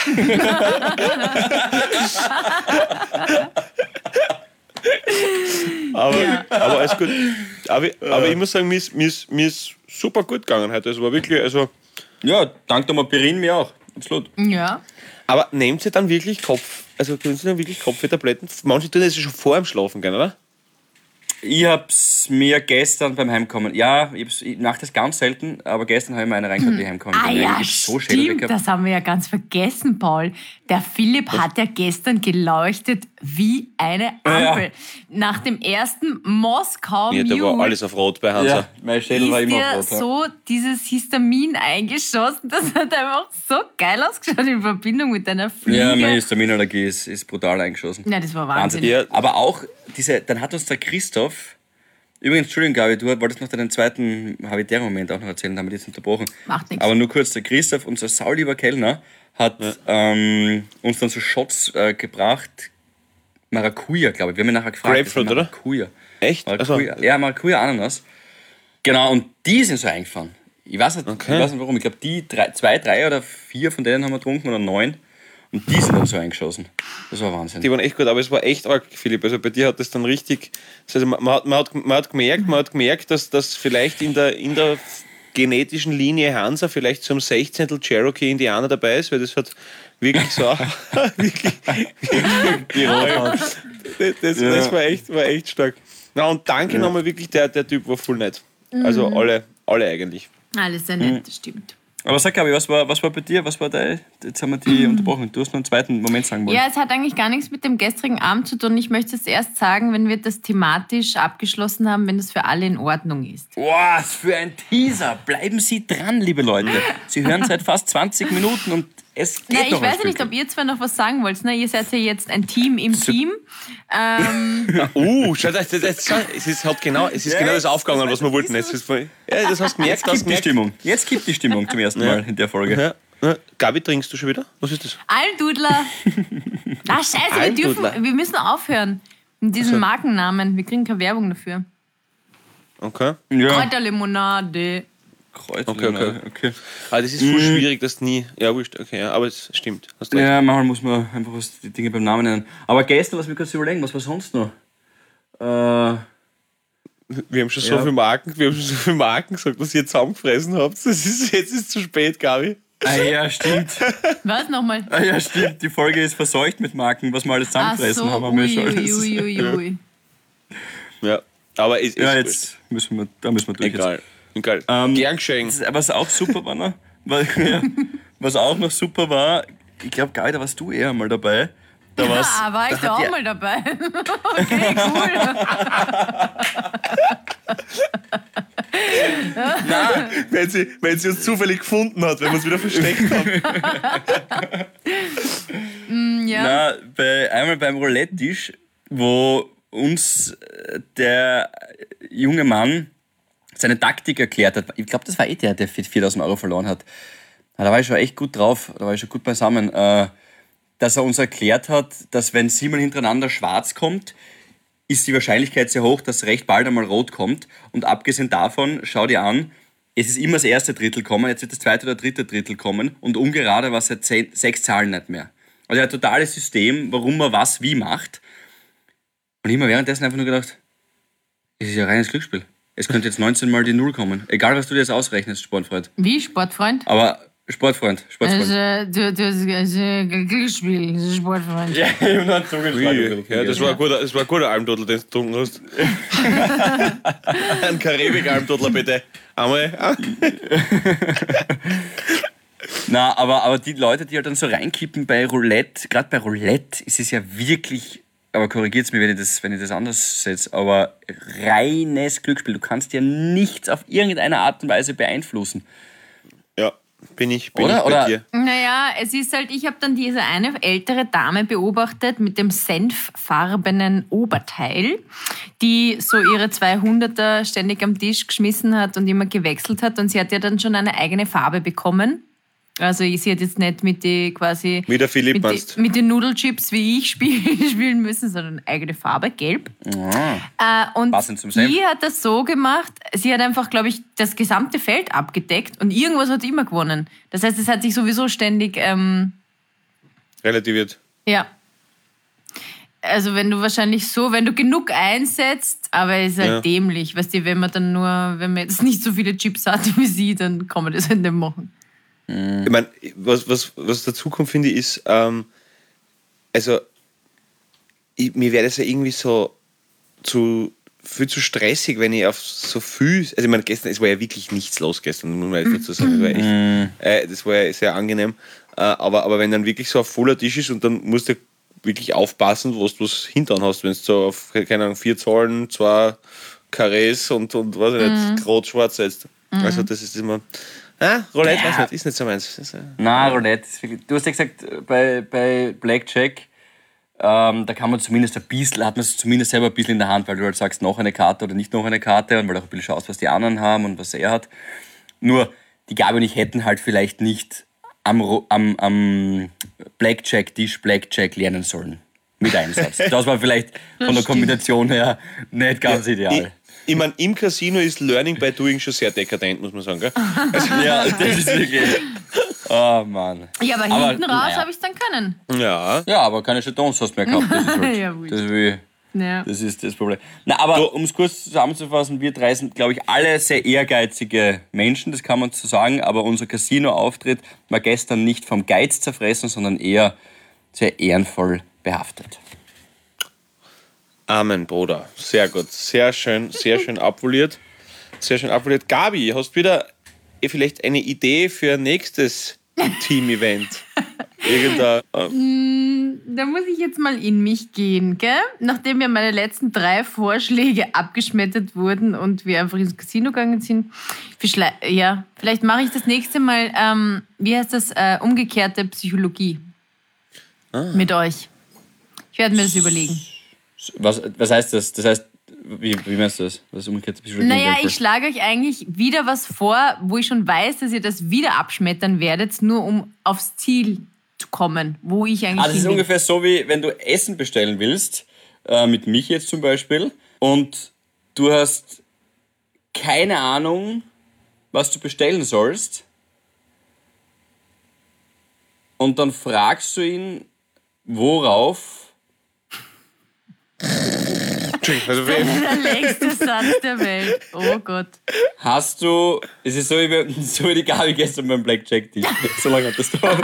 aber, ja. aber alles gut. Aber, aber ich muss sagen, mir ist, mir, ist, mir ist super gut gegangen heute. Es war wirklich, also. Ja, dank der Mapirin mir auch. Absolut. Ja. Aber nehmt ihr dann wirklich Kopf, also können Sie dann wirklich Kopfwehtabletten? Manche tun das schon vor dem Schlafen gehen, oder? Ich hab's mir gestern beim Heimkommen, ja, ich, ich mache das ganz selten, aber gestern habe ich mir eine reingehabt, die Heimkommen. Ah ja, so stimmt, das haben wir ja ganz vergessen, Paul. Der Philipp hat ja gestern geleuchtet wie eine Ampel. Ja. Nach dem ersten Moskau Ja, da war alles auf Rot bei Hansa. Ja, mein Schädel war immer auf Rot. Ist so dieses Histamin eingeschossen, das hat einfach so geil ausgeschaut in Verbindung mit deiner Fliege. Ja, meine Histaminallergie ist, ist brutal eingeschossen. Ja, das war Wahnsinn. Wahnsinn. Ja. Aber auch diese, dann hat uns der Christoph, übrigens, Entschuldigung, Gabi, du wolltest noch deinen zweiten habitären Moment auch noch erzählen, da haben wir jetzt unterbrochen. Macht nichts. Aber nur kurz, der Christoph, unser saulieber Kellner, hat ja. ähm, uns dann so Shots äh, gebracht, Maracuja, glaube ich. Wir haben ihn nachher gefragt. Grapefruit, oder? Maracuja. Echt? Maracuja. Also. Ja, Maracuja Ananas. Genau, und die sind so eingefahren. Ich weiß nicht, okay. ich weiß nicht warum. Ich glaube, die drei, zwei, drei oder vier von denen haben wir getrunken oder neun. Und die sind dann so eingeschossen. Das war Wahnsinn. Die waren echt gut, aber es war echt arg, Philipp. Also bei dir hat das dann richtig. Also man, man, hat, man, hat, man hat gemerkt, man hat gemerkt, dass das vielleicht in der, in der genetischen Linie Hansa vielleicht zum Sechzehntel Cherokee Indianer dabei ist, weil das hat wirklich so wirklich, wirklich das, das, Ja. das war echt, war echt stark. Na und danke ja. nochmal wirklich, der, der Typ war voll nett. Also alle, alle eigentlich. Alles sehr nett, das stimmt. Aber sag, Gabi, was war, was war bei dir? Was war dein? Jetzt haben wir die mhm. unterbrochen. Du hast noch einen zweiten Moment sagen wollen. Ja, es hat eigentlich gar nichts mit dem gestrigen Abend zu tun. Ich möchte es erst sagen, wenn wir das thematisch abgeschlossen haben, wenn das für alle in Ordnung ist. Boah, was für ein Teaser. Bleiben Sie dran, liebe Leute. Sie hören seit fast zwanzig Minuten und es geht Na, ich noch weiß ja nicht, ob ihr zwei noch was sagen wollt. Ne? Ihr seid ja jetzt ein Team im so. Team. Ähm, uh, schau, das, das, das, es ist halt genau, es ist ja, genau das aufgegangen, was wir wollten. Das, ist voll, ja, das hast du gemerkt. Jetzt gibt die Stimmung. Jetzt gibt die Stimmung zum ersten Mal ja. in der Folge. Ja. Ja. Gabi, trinkst du schon wieder? Was ist das? Almdudler. Ah, scheiße, wir, dürfen, wir müssen aufhören mit diesem also. Markennamen. Wir kriegen keine Werbung dafür. Okay. Ja. Kräuterlimonade. Kräuterlimonade. Okay, okay. okay. Aber das ist voll mhm. schwierig, dass nie. Ja, wurscht, okay, ja, aber es stimmt. Hast recht. Ja, manchmal muss man einfach was, die Dinge beim Namen nennen. Aber gestern, was wir kurz überlegen, was war sonst noch? Äh, wir haben schon ja. so viele Marken, wir haben schon so viele Marken gesagt, was ihr zusammengefressen habt. Das ist, jetzt ist es zu spät, Gabi. Ah ja, stimmt. Was nochmal? Ah ja, stimmt. Die Folge ist verseucht mit Marken, was wir alles zusammengefressen so, haben. haben wir ui, schon alles. Ui, ui, ui. Ja, aber es ist ja, jetzt müssen wir, da müssen wir durch. Egal. Jetzt. Egal. Ähm, Gern geschehen. Was auch super war, noch, weil, ja, was auch noch super war, ich glaube, Gabi, da warst du eher mal dabei. Da ja, war ich da auch ja. mal dabei. Okay, cool. Nein, wenn sie, wenn sie uns zufällig gefunden hat, wenn wir uns wieder versteckt haben. mm, ja. Na, bei, einmal beim Roulette-Tisch, wo uns der junge Mann seine Taktik erklärt hat. Ich glaube, das war eh der, der viertausend Euro verloren hat. Da war ich schon echt gut drauf, da war ich schon gut beisammen. Dass er uns erklärt hat, dass wenn siebenmal hintereinander schwarz kommt, ist die Wahrscheinlichkeit sehr hoch, dass recht bald einmal rot kommt. Und abgesehen davon, schau dir an, es ist immer das erste Drittel kommen, jetzt wird das zweite oder dritte Drittel kommen und ungerade war es seit zehn, sechs Zahlen nicht mehr. Also ein totales System, warum man was wie macht. Und ich habe mir währenddessen einfach nur gedacht, es ist ja reines Glücksspiel. Es könnte jetzt neunzehn Mal die Null kommen. Egal, was du dir jetzt ausrechnest, Sportfreund. Wie, Sportfreund? Aber Sportfreund, Sportfreund. Also, du, du hast ein Glücksspiel, das ist Sportfreund. Ja, ich habe noch einen Zungenschlag. Ja, das war ein guter, das war ein guter Almdudler, den du getrunken hast. Ein Karibik-Almdudler, bitte. Einmal. Na, aber, aber die Leute, die halt dann so reinkippen bei Roulette, gerade bei Roulette ist es ja wirklich, aber korrigiert mir, wenn ich das, wenn ich das anders setze, aber reines Glücksspiel. Du kannst ja nichts auf irgendeine Art und Weise beeinflussen. Ja, bin ich, bin Oder? ich bei Oder? dir. Naja, es ist halt, ich habe dann diese eine ältere Dame beobachtet mit dem senffarbenen Oberteil, die so ihre zweihunderter ständig am Tisch geschmissen hat und immer gewechselt hat. Und sie hat ja dann schon eine eigene Farbe bekommen. Also sie hat jetzt nicht mit die quasi Wie der Philipp mit, meinst. die, mit den Nudelchips wie ich spiel, spielen müssen, sondern eine eigene Farbe, gelb. Ah, äh, und passend zum die Senf. hat das so gemacht, sie hat einfach, glaube ich, das gesamte Feld abgedeckt und irgendwas hat immer gewonnen. Das heißt, es hat sich sowieso ständig ähm, relativiert. Ja. Also wenn du wahrscheinlich so, wenn du genug einsetzt, aber es ist halt Ja. dämlich, weißt du, wenn man dann nur, wenn man jetzt nicht so viele Chips hat wie sie, dann kann man das halt nicht machen. Ich meine, was, was, was dazu kommt, finde ich, ist, ähm, also, ich, mir wäre das ja irgendwie so zu, viel zu stressig, wenn ich auf so viel, also ich meine, gestern, es war ja wirklich nichts los gestern, muss man jetzt dazu sagen, das war, echt, äh, das war ja sehr angenehm, äh, aber, aber wenn dann wirklich so ein voller Tisch ist und dann musst du wirklich aufpassen, was du was hinten hast, wenn du so auf, keine Ahnung, vier Zahlen, zwei Karrees und, und was ich nicht, rot-schwarz setzt. Also das ist immer... Ah, Roulette, Ja. weiß nicht, ist nicht so meins. Das ist, äh, Nein, Roulette. ist wirklich- Du hast ja gesagt, bei, bei Blackjack, ähm, da kann man zumindest ein bisschen, hat man es zumindest selber ein bisschen in der Hand, weil du halt sagst, noch eine Karte oder nicht noch eine Karte und weil du auch ein bisschen schaust, was die anderen haben und was er hat. Nur, die Gabi und ich hätten halt vielleicht nicht am, Ro- am, am Blackjack-Tisch Blackjack lernen sollen. Mit Einsatz. Das war vielleicht von der Kombination her nicht ganz ich, ideal. ich meine, im Casino ist Learning by Doing schon sehr dekadent, muss man sagen. Gell? Ja, das ist wirklich. Oh Mann. Ja, aber, Aber, hinten raus naja. habe ich es dann können. Ja. Ja, aber keine Jetons hast du mehr gehabt. Das ist, halt, Ja, wurscht. das, ist wie, Ja. das ist das Problem. Na, aber um es kurz zusammenzufassen, wir drei sind, glaube ich, alle sehr ehrgeizige Menschen, das kann man so sagen, aber unser Casino-Auftritt war gestern nicht vom Geiz zerfressen, sondern eher sehr ehrenvoll behaftet. Amen, Bruder. Sehr gut. Sehr schön, sehr schön abvoliert. Sehr schön abvoliert. Gabi, hast du wieder eh vielleicht eine Idee für ein nächstes Team-Event? Irgendein, äh, Da muss ich jetzt mal in mich gehen, gell? Nachdem mir meine letzten drei Vorschläge abgeschmettert wurden und wir einfach ins Casino gegangen sind. Verschle- Ja, vielleicht mache ich das nächste Mal, ähm, wie heißt das, äh, umgekehrte Psychologie mit euch. Ich werde mir das überlegen. Was, was heißt das? Das heißt, wie, wie meinst du das? Was umgekehrt Psychologie? Naja, ich schlage euch eigentlich wieder was vor, wo ich schon weiß, dass ihr das wieder abschmettern werdet, nur um aufs Ziel zu kommen, wo ich eigentlich Ah, das ist hin will. ungefähr so, wie wenn du Essen bestellen willst, äh, mit mich jetzt zum Beispiel, und du hast keine Ahnung, was du bestellen sollst, und dann fragst du ihn, worauf. also, Das ist der längste Satz der Welt. Oh Gott. Hast du, es ist so wie, so wie die Gabi gestern beim Blackjack-Tisch. So lange hat das gedauert.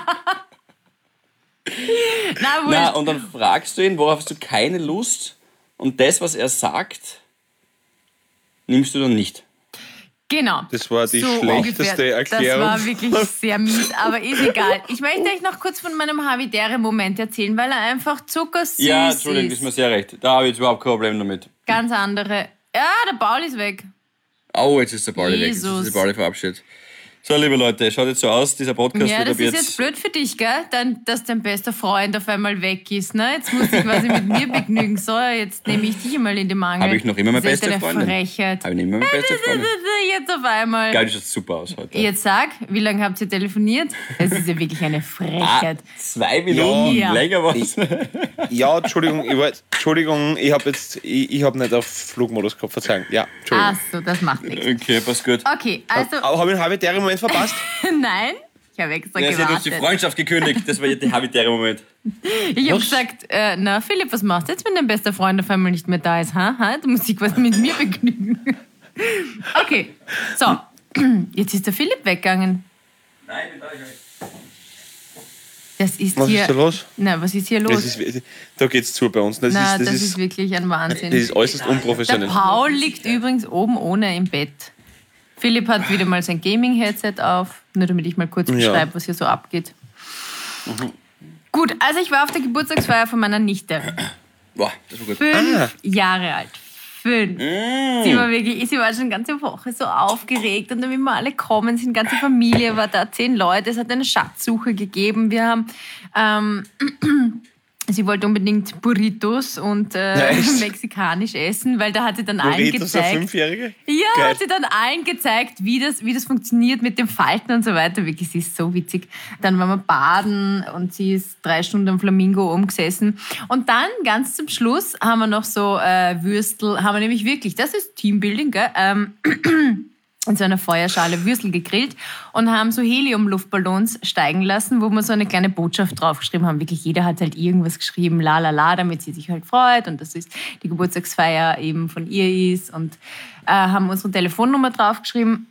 Na, wurscht. Na, und dann fragst du ihn, worauf hast du keine Lust, und das, was er sagt, nimmst du dann nicht. Genau. Das war die So schlechteste ungefähr. Erklärung. Das war wirklich sehr mies, aber ist egal. Ich möchte euch noch kurz von meinem Havidere-Moment erzählen, weil er einfach zuckersüß Ja, Entschuldigung, das ist. ist mir sehr recht. Da habe ich jetzt überhaupt kein Problem damit. Ganz andere. Ja, der Paul ist weg. Oh, jetzt ist der Pauli weg. Jetzt Jesus. ist der Pauli verabschiedet. So, liebe Leute, schaut jetzt so aus, dieser Podcast Ja, wird das ab ist jetzt... jetzt blöd für dich, gell? Dein, dass dein bester Freund auf einmal weg ist. Ne? Jetzt muss ich quasi mit mir begnügen. So, jetzt nehme ich dich mal in die Mangel. Habe ich noch immer meine Das ist beste eine Freundin? Frechheit. Habe ich nicht mehr meine beste Freundin. Jetzt auf einmal. Geil, das schaut super aus heute. Jetzt sag, wie lange habt ihr telefoniert? Das ist ja wirklich eine Ah, Frechheit. zwei Minuten, Ja. länger was. Ja, Entschuldigung, ich, war, Entschuldigung, ich habe jetzt, ich, ich habe nicht auf Flugmodus gehabt, verzeihen. Ja, Entschuldigung. Ach so, das macht nichts. Okay, passt gut. Okay, also, Aber habe ich einen habitären Moment verpasst? nein, ich habe extra Ja, sie hat uns die gewartet. Freundschaft gekündigt, das war jetzt der habitäre Moment. Ich habe gesagt, äh, na Philipp, was machst du jetzt, wenn dein bester Freund auf einmal nicht mehr da ist? Ha? Ha? Du musst dich quasi mit mir begnügen. Okay, so, jetzt ist der Philipp weggegangen. Nein, ich bin da nicht. Das ist Was hier... ist da los? Na, was ist hier los? Das ist, da geht's zu bei uns. Das, na, ist, das, das ist, ist wirklich ein Wahnsinn. das ist äußerst Der unprofessionell. Paul liegt übrigens oben ohne im Bett. Philipp hat wieder mal sein Gaming-Headset auf, nur damit ich mal kurz Ja. beschreibe, was hier so abgeht. Gut, also ich war auf der Geburtstagsfeier von meiner Nichte. Boah, das war gut. Fünf Ah. Jahre alt. Fünf. Sie war wirklich, sie war schon eine ganze Woche so aufgeregt und dann, wie wir alle kommen, sind, ganze Familie war da, zehn Leute, es hat eine Schatzsuche gegeben. Wir haben, ähm, sie wollte unbedingt Burritos und äh, Ja, echt? mexikanisch essen, weil da hat sie dann allen Burritos, eine gezeigt. Fünfjährige? Ja, Geil. hat sie dann allen gezeigt, wie das, wie das funktioniert mit dem Falten und so weiter. Wirklich, sie ist so witzig. Dann waren wir baden und sie ist drei Stunden am Flamingo umgesessen. Und dann, ganz zum Schluss, haben wir noch so äh, Würstel, haben wir nämlich wirklich, das ist Teambuilding, gell? Ähm, in so einer Feuerschale Würstel gegrillt und haben so Helium-Luftballons steigen lassen, wo wir so eine kleine Botschaft draufgeschrieben haben. Wirklich jeder hat halt irgendwas geschrieben, la la la, damit sie sich halt freut und dass es die Geburtstagsfeier eben von ihr ist und äh, haben unsere Telefonnummer draufgeschrieben,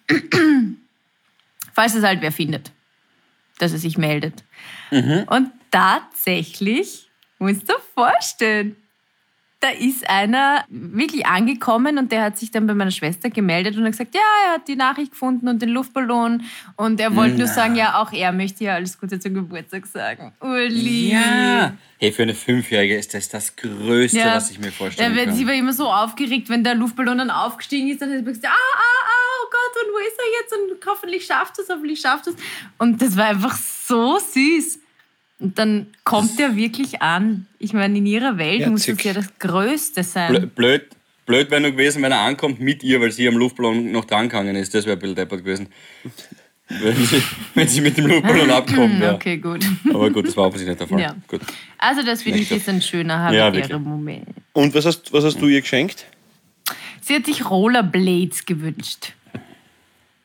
falls es halt wer findet, dass er sich meldet. Und tatsächlich, musst du dir vorstellen, da ist einer wirklich angekommen und der hat sich dann bei meiner Schwester gemeldet und hat gesagt, ja, er hat die Nachricht gefunden und den Luftballon und er wollte nur sagen, ja, auch er möchte ja alles Gute zum Geburtstag sagen. Urli. Ja. Hey, für eine Fünfjährige ist das das Größte, Ja. was ich mir vorstellen Ja, kann. sie war immer so aufgeregt, wenn der Luftballon dann aufgestiegen ist, dann hat sie gesagt, ah, ah, ah, oh Gott, und wo ist er jetzt? Und hoffentlich schafft es, hoffentlich schafft es. Und das war einfach so süß. Und dann kommt er wirklich an. Ich meine, in ihrer Welt muss das Herzig. ja das Größte Blö- sein. Blöd, blöd wäre nur gewesen, wenn er ankommt mit ihr, weil sie am Luftballon noch drangegangen ist. Das wäre ein bisschen deppert gewesen. Wenn sie, wenn sie mit dem Luftballon abkommt. Ja. Okay, gut. Aber gut, das war offensichtlich nicht der Fall. Ja. Gut. Also das finde ich Nicht ist ein schöner Ja, Habitäre-Moment. Und was hast, was hast du ihr geschenkt? Sie hat sich Rollerblades gewünscht.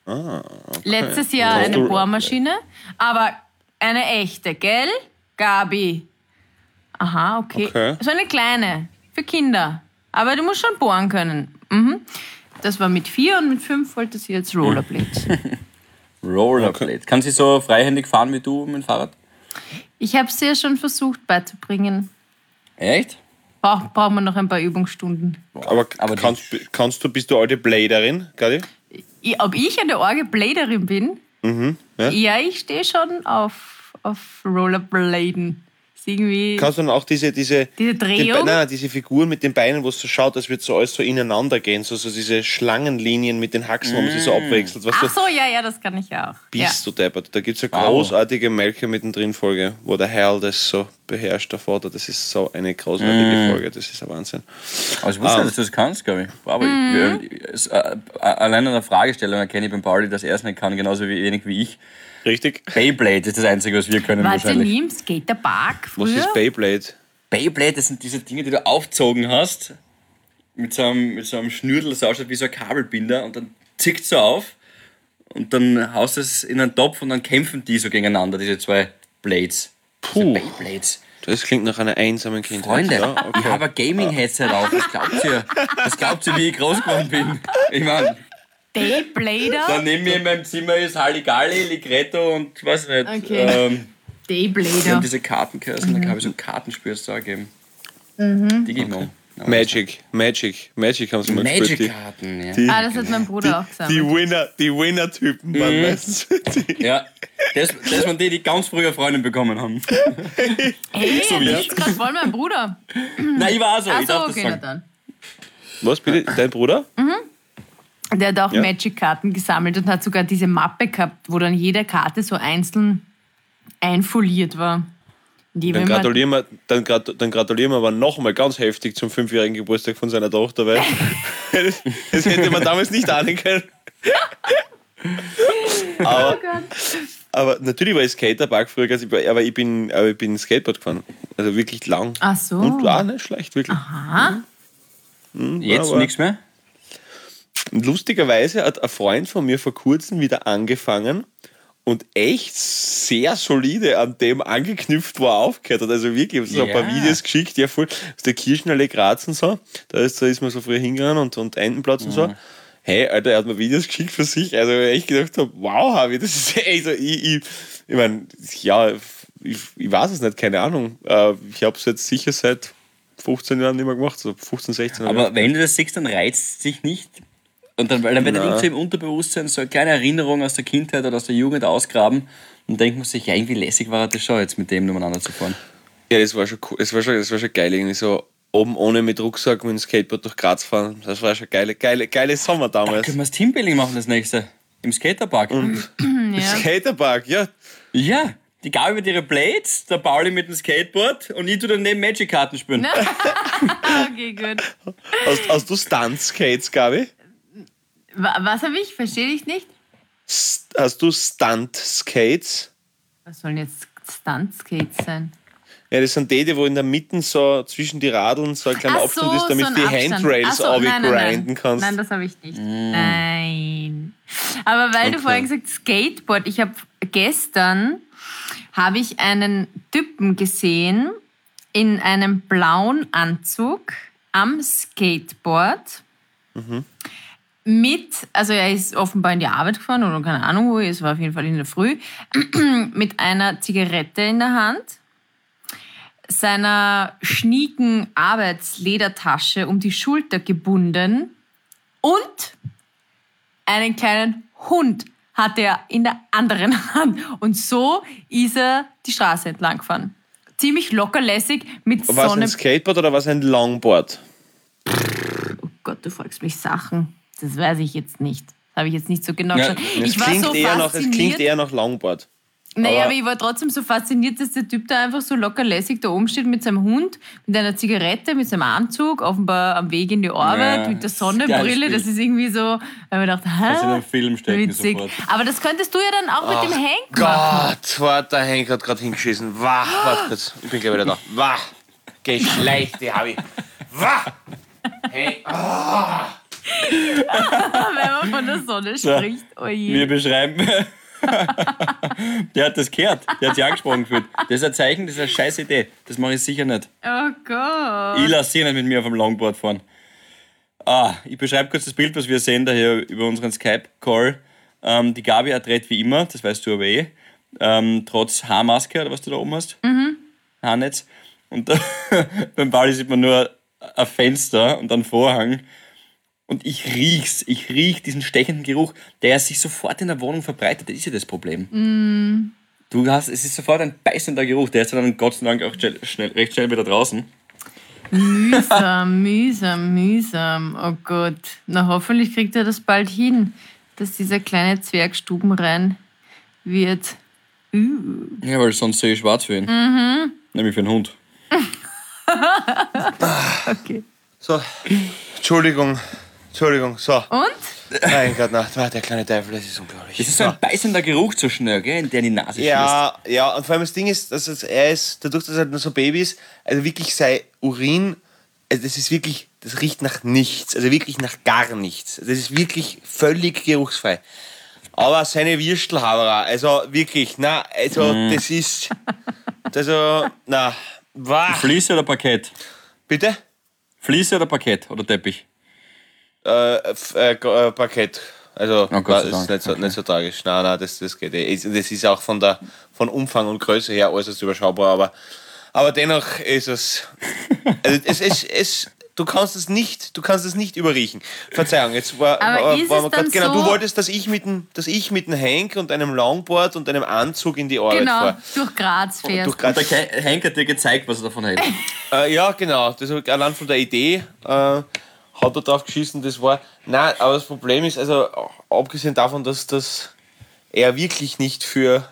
Ah, okay. Letztes Jahr Hast eine du- Bohrmaschine, aber eine echte, gell, Gabi? Aha, okay. Okay. So eine kleine, für Kinder. Aber du musst schon bohren können. Mhm. Das war mit vier und mit fünf wollte sie jetzt Rollerblades. Rollerblade. Kann sie so freihändig fahren wie du mit dem Fahrrad? Ich habe es ihr schon versucht beizubringen. Echt? Brauch, brauchen wir noch ein paar Übungsstunden. Aber, Aber kannst, kannst du, bist du alte Bladerin, Gadi? Ich, ob ich eine Orgelbladerin bin? Mhm. Ja? Ja, ich stehe schon auf, auf Rollerbladen. Ist irgendwie Kannst du dann auch diese, diese, diese die, Drehung. nein, nein, diese Figuren mit den Beinen, wo es so schaut, als würde so alles so ineinander gehen, so, so diese Schlangenlinien mit den Haxen, wo man sich so abwechselt. Weißt Ach du, so, ja, ja, das kann ich auch. Ja. bist du deppert. Da gibt es eine Wow. großartige Melke mittendrin Folge, wo der Herr das so beherrscht, der Vater. Das ist so eine großartige Folge, das ist ein Wahnsinn. Aber ich wusste Ah. nicht, dass du das kannst, glaube ich. Bravo. Ich, ich, es, äh, allein an der Fragestellung erkenne ich beim Pauli, dass er es nicht kann, genauso wie wenig wie ich. Richtig? Beyblade ist das Einzige, was wir können Wart ihr wahrscheinlich. nie im Skaterpark Was früher? ist Beyblade? Beyblade, das sind diese Dinge, die du aufgezogen hast, mit so einem, mit so einem Schnürdel, das ausschaut wie so ein Kabelbinder, und dann zickt so auf und dann haust du es in einen Topf und dann kämpfen die so gegeneinander, diese zwei Blades. Puh. Diese Beyblades. Das klingt nach einer einsamen Kindheit. Freunde, Ja, ich okay. habe ein Gaming-Headset auf, was glaubt ihr? Was glaubt ihr, wie ich groß geworden bin? Ich meine, Dayblader? dann neben mir in meinem Zimmer ist Halligalli, Ligretto und weiß nicht. Okay. Ähm, wir Dayblader. haben diese Kartenkassen, da habe ich so ein Kartenspiel da gegeben. Digimon. Magic, Magic, Magic haben sie mal gespielt. die- Magic-Karten, ja. Die, Ah, das hat mein Bruder auch die gesammelt. Winner, die Winner-Typen Mhm. waren meistens die. Ja, das, das waren die, die ganz früher Freundin bekommen haben. Hey, So wie das ich. ist gerade voll mein Bruder. Nein, ich war auch so, ich Achso, darf das okay, na sagen. dann. Was bitte? Dein Bruder? Der hat auch Ja. Magic-Karten gesammelt und hat sogar diese Mappe gehabt, wo dann jede Karte so einzeln einfoliert war. Die, Dann wenn man- gratulieren, wir, dann, grat, dann gratulieren wir aber nochmal ganz heftig zum fünfjährigen Geburtstag von seiner Tochter, weil das, das hätte man damals nicht ahnen können. Aber, Oh Gott. aber natürlich war ich Skaterpark früher, also ich war- aber ich bin, aber ich bin Skateboard gefahren. Also wirklich lang. Ach so. Und war nicht schlecht, wirklich. Aha. Jetzt aber- nichts mehr? Und lustigerweise hat ein Freund von mir vor kurzem wieder angefangen und echt sehr solide an dem angeknüpft, wo er aufgehört hat. Also wirklich, ich habe so ein paar Ja. Videos geschickt, ja voll, aus der Kirchenallee Graz und so. Da ist, da ist man so früher hingegangen und, und Entenplatz und so. Hey, Alter, er hat mir Videos geschickt für sich. Also ich echt gedacht habe, wow, Harvey, das ist echt so, ich, ich, ich meine, ja, ich, ich weiß es nicht, keine Ahnung. Äh, Ich habe es jetzt sicher seit fünfzehn Jahren nicht mehr gemacht, so fünfzehn, sechzehn Jahre. Aber wenn du das siehst, dann reizt es sich nicht. Und dann, weil dann wird Na. irgendwie im Unterbewusstsein so eine kleine Erinnerung aus der Kindheit oder aus der Jugend ausgraben und denkt man sich, ja, irgendwie lässig war das schon, jetzt mit dem nebeneinander zu fahren. Ja, das war schon cool. Das war schon, das war schon geil. Irgendwie so oben ohne mit Rucksack mit dem Skateboard durch Graz fahren. Das war schon geile, geile, geile Sommer damals. Können wir das Teambuilding machen, das nächste? Im Skaterpark. Ja. Skaterpark, ja. Ja, die Gabi mit ihren Blades, der Pauli mit dem Skateboard und ich tu daneben Magic-Karten spielen. Okay, gut. Hast, hast du Stunt-Skates, Gabi? Wa- Was habe ich? Verstehe ich nicht. St- Hast du Stunt-Skates? Was sollen jetzt Stunt-Skates sein? Ja, das sind die, die wo in der Mitte so zwischen die Radeln so ein kleiner Ach Abstand ist, damit so du die ein Abstand. Handrails Ach so, nein, nein, nein. grinden kannst. Nein, das habe ich nicht. Nein. Aber weil du Okay. vorhin gesagt hast, Skateboard, ich habe gestern habe ich einen Typen gesehen in einem blauen Anzug am Skateboard. Mit, also er ist offenbar in die Arbeit gefahren oder keine Ahnung wo, es war auf jeden Fall in der Früh, mit einer Zigarette in der Hand, seiner schnieken Arbeitsledertasche um die Schulter gebunden und einen kleinen Hund hatte er in der anderen Hand. Und so ist er die Straße entlang gefahren. Ziemlich lockerlässig mit War es Sonne. ein Skateboard oder war es ein Longboard? Oh Gott, du fragst mich Sachen. Das weiß ich jetzt nicht. Das habe ich jetzt nicht so genau Ja, geschaut. Es Ich war klingt, so eher nach, es klingt fasziniert. eher nach Longboard. Naja, aber- aber ich war trotzdem so fasziniert, dass der Typ da einfach so lockerlässig da oben steht mit seinem Hund, mit einer Zigarette, mit seinem Anzug, offenbar am Weg in die Arbeit, Ja, mit der das ist Sonnenbrille. geiles Bild. Das ist irgendwie so, weil ich dachte, hä? Kannst du in einen Film stecken Witzig. sofort. Aber das könntest du ja dann auch mit dem Hank machen. Gott, warte, der Henk hat gerade hingeschissen. Wah, warte kurz. Ich bin gleich wieder da. Wah, Geschlechte habe ich. Wah! Hey, ah. Wenn man von der Sonne spricht. Oh je. Wir beschreiben. Der hat das gehört. Der hat sich angesprochen gefühlt. Das ist ein Zeichen, das ist eine scheiß Idee. Das mache ich sicher nicht. Oh Gott. Ich lasse sie nicht mit mir auf dem Longboard fahren. Ah, ich beschreibe kurz das Bild, was wir sehen da hier über unseren Skype-Call. Ähm, die Gabi erträgt wie immer, das weißt du aber eh. Ähm, trotz Haarmaske oder was du da oben hast. Mhm. Haarnetz. Und da, beim Pauli sieht man nur ein Fenster und einen Vorhang. Und ich riech's. Ich riech diesen stechenden Geruch, der sich sofort in der Wohnung verbreitet. Das ist ja das Problem. Mm. Du hast, es ist sofort ein beißender Geruch. Der ist dann Gott sei Dank auch schnell, schnell, recht schnell wieder draußen. Mühsam, mühsam, mühsam. Oh Gott. Na, hoffentlich kriegt er das bald hin, dass dieser kleine Zwergstuben rein wird. Uh. Ja, weil sonst sehe ich schwarz für ihn. Mhm. Nämlich für einen Hund. Okay. So, Entschuldigung. Entschuldigung, so. Und? Mein Gott, na, der kleine Teufel, das ist unglaublich. Das ist so ein beißender Geruch so schnell, gell, der in die Nase schießt. Ja, ja, und vor allem das Ding ist, dass es, er ist, dadurch, dass er halt nur so Baby ist, also wirklich sein Urin, also das ist wirklich, das riecht nach nichts, also wirklich nach gar nichts. Das ist wirklich völlig geruchsfrei. Aber seine Würstelhaberer, also wirklich, na, also mm. das ist, also, na, wah. Fliese oder Parkett? Bitte? Fliese oder Parkett oder Teppich? Äh, äh, äh, Parkett. Also, oh, das ist nicht so, okay. nicht so tragisch. Nein, nein, das, das geht eh. Das ist auch von der von Umfang und Größe her äußerst überschaubar, aber, aber dennoch ist es, also es, es, es. Du kannst es nicht, du kannst es nicht überriechen. Verzeihung, jetzt war, aber war, ist war es man grad, genau, so? du wolltest, dass ich mit dem, dass ich mit dem Hank und einem Longboard und einem Anzug in die Arbeit genau, fahre. durch Graz fährst. Durch Graz. Und der Hank hat dir gezeigt, was er davon hält. äh, ja, genau. Das allein von der Idee äh, hat er drauf geschissen, das war. Nein, aber das Problem ist, also abgesehen davon, dass, dass er wirklich nicht für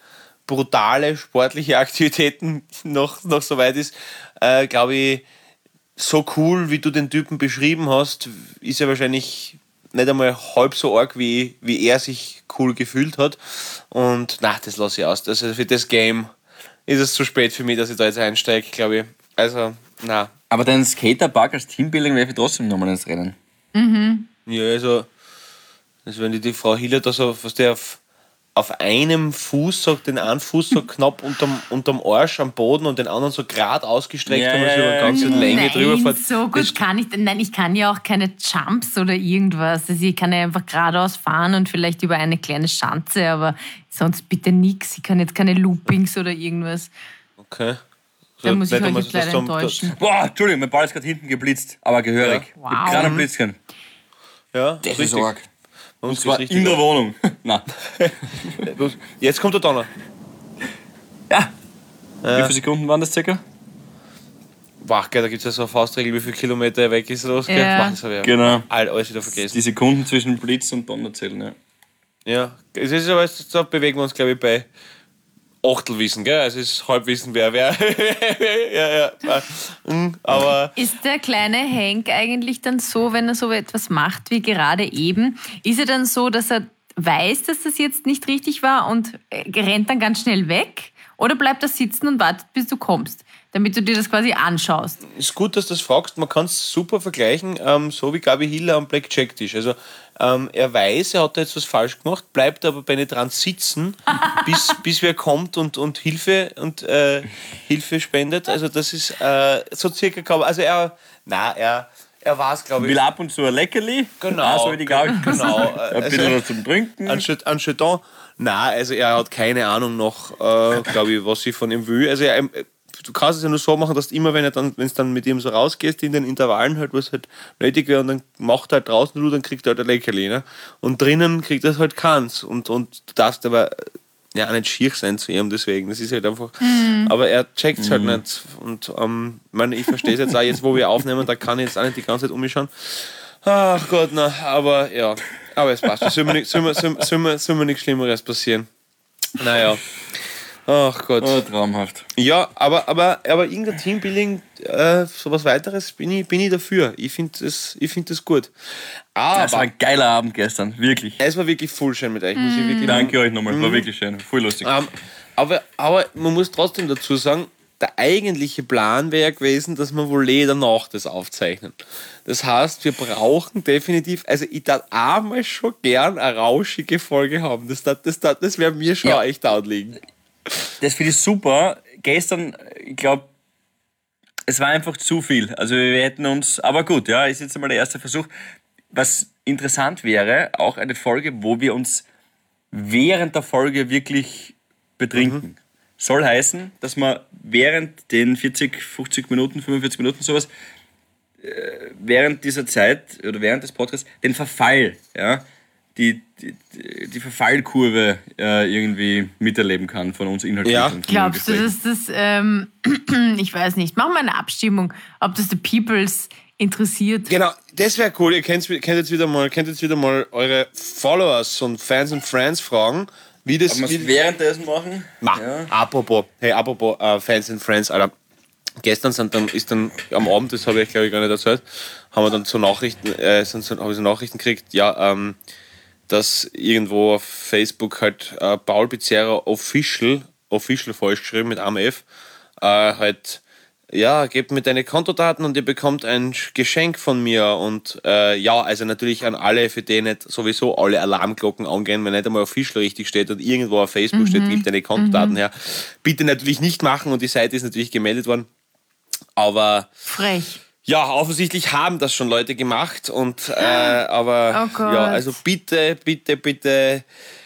brutale sportliche Aktivitäten noch, noch so weit ist, äh, glaube ich, so cool, wie du den Typen beschrieben hast, ist er wahrscheinlich nicht einmal halb so arg, wie, wie er sich cool gefühlt hat. Und na, das lasse ich aus. Also für das Game ist es zu spät für mich, dass ich da jetzt einsteige, glaube ich. Also, na. Aber deinen Skaterpark als Teambuilding wäre ich trotzdem nochmal ins Rennen. Mhm. Ja, also, also wenn die, die Frau Hiller da so, was der auf, auf einem Fuß, so, den einen Fuß so knapp unterm, unterm Arsch am Boden und den anderen so gerade ausgestreckt Ja, haben, also ja, über eine ganze ja. Länge Nein, drüber fährt. so gut Das- kann ich, nein, ich kann ja auch keine Jumps oder irgendwas. Also ich kann ja einfach geradeaus fahren und vielleicht über eine kleine Schanze, aber sonst bitte nichts. Ich kann jetzt keine Loopings oder irgendwas. Okay. Da So, muss ich nicht euch einmal jetzt so, dass leider du am- enttäuschen. Boah, Entschuldigung, mein Ball ist gerade hinten geblitzt, aber gehörig. Ja. Wow. Mit gerade ein Blitzchen. Ja, Das ist richtig. arg. Und Und zwar in der Wohnung. Nein. Jetzt kommt der Donner. Ja. Ja. Wie viele Sekunden waren das circa? Wach, gell, da gibt es ja so eine Faustregel, wie viele Kilometer weg ist los. Gell? Ja. Wach, das habe ich Genau. all- alles wieder vergessen. Die Sekunden zwischen Blitz und Donner zählen, ja. Ja, es ist aber, jetzt, da bewegen wir uns, glaube ich, bei Achtelwissen, gell? Also es ist Halbwissen, wer, wer. ja, ja. Mhm, aber Ist der kleine Hank eigentlich dann so, wenn er so etwas macht wie gerade eben, ist er dann so, dass er weiß, dass das jetzt nicht richtig war und äh, rennt dann ganz schnell weg? Oder bleibt er sitzen und wartet, bis du kommst, damit du dir das quasi anschaust? ist gut, dass du das fragst. Man kann es super vergleichen, ähm, so wie Gabi Hiller am Blackjack-Tisch. Also ähm, er weiß, er hat da jetzt was falsch gemacht, bleibt aber bei nicht dran sitzen, bis, bis wer kommt und, und Hilfe und äh, Hilfe spendet. Also das ist äh, so circa, glaub- also er, na, er, er war es, glaube ich. Will ab und zu ein Leckerli. Genau, Ah, so wie die Gabi. genau. Ein bisschen Also- was zum Trinken. Ein Chet- ein Cheton. Nein, also er hat keine Ahnung noch, äh, glaube ich, was ich von ihm will. Also er, du kannst es ja nur so machen, dass du immer, wenn er dann, wenn es dann mit ihm so rausgehst, in den Intervallen halt, was halt nötig wäre, und dann macht er halt draußen du, dann kriegt er halt ein Leckerli. Ne? Und drinnen kriegt er halt keins. Und, und du darfst aber ja auch nicht schier sein zu ihm, deswegen. Das ist halt einfach. Mhm. Aber er checkt es halt Mhm. nicht. Und ähm, ich, meine, ich verstehe es jetzt auch, jetzt wo wir aufnehmen, da kann ich jetzt auch nicht die ganze Zeit um mich schauen. Ach Gott, na, aber ja. Aber es passt. Soll mir, nicht- soll mir, soll, soll mir, soll mir nichts Schlimmeres passieren. Naja. Ach Gott. Oh, traumhaft. Ja, aber, aber, aber irgendein Teambuilding, äh, sowas weiteres, bin ich, bin ich dafür. Ich finde das, ich find das gut. Das war Aber ein geiler Abend gestern, wirklich. es war wirklich voll schön mit euch. Muss ich wirklich Danke euch nochmal, war wirklich schön, voll lustig. Ähm, aber, aber man muss trotzdem dazu sagen, der eigentliche Plan wäre gewesen, dass wir wohl jeder Nacht das aufzeichnen. Das heißt, wir brauchen definitiv, also ich darf einmal schon gern eine rauschige Folge haben. Das, das, das, das wäre mir schon Ja. echt anliegen. Das finde ich super. Gestern, ich glaube, es war einfach zu viel. Also wir hätten uns, aber gut, ja, ist jetzt einmal der erste Versuch. Was interessant wäre, auch eine Folge, wo wir uns während der Folge wirklich betrinken. Mhm. Soll heißen, dass man während den vierzig, fünfzig Minuten, fünfundvierzig Minuten sowas, äh, während dieser Zeit oder während des Podcasts den Verfall, ja, die, die, die Verfallkurve äh, irgendwie miterleben kann von uns inhaltlich. Ja. Und von Glaubst du, Gesprächen. dass das, ähm, ich weiß nicht, machen wir eine Abstimmung, ob das die Peoples interessiert? Genau, das wäre cool. Ihr könnt, könnt, jetzt wieder mal, könnt jetzt wieder mal eure Followers und Fans und Friends fragen, wie das... Ob wir wie, es währenddessen machen? Ma, Ja. apropos, hey, apropos äh, Fans and Friends, Alter. Gestern sind dann, ist dann am Abend, das habe ich glaube ich gar nicht erzählt, haben wir dann so Nachrichten, äh, sind so, habe ich so Nachrichten gekriegt, ja, ähm, dass irgendwo auf Facebook halt äh, Paul Pizzerra Official, Official falsch geschrieben mit einem F, äh, halt, ja, gebt mir deine Kontodaten und ihr bekommt ein Geschenk von mir. Und äh, ja, also natürlich an alle, für die nicht sowieso alle Alarmglocken angehen, wenn nicht einmal Official richtig steht und irgendwo auf Facebook steht, gib deine Kontodaten her. Bitte natürlich nicht machen und die Seite ist natürlich gemeldet worden. Aber Frech. ja, offensichtlich haben das schon Leute gemacht und äh, aber Oh Gott. ja, also bitte, bitte, bitte,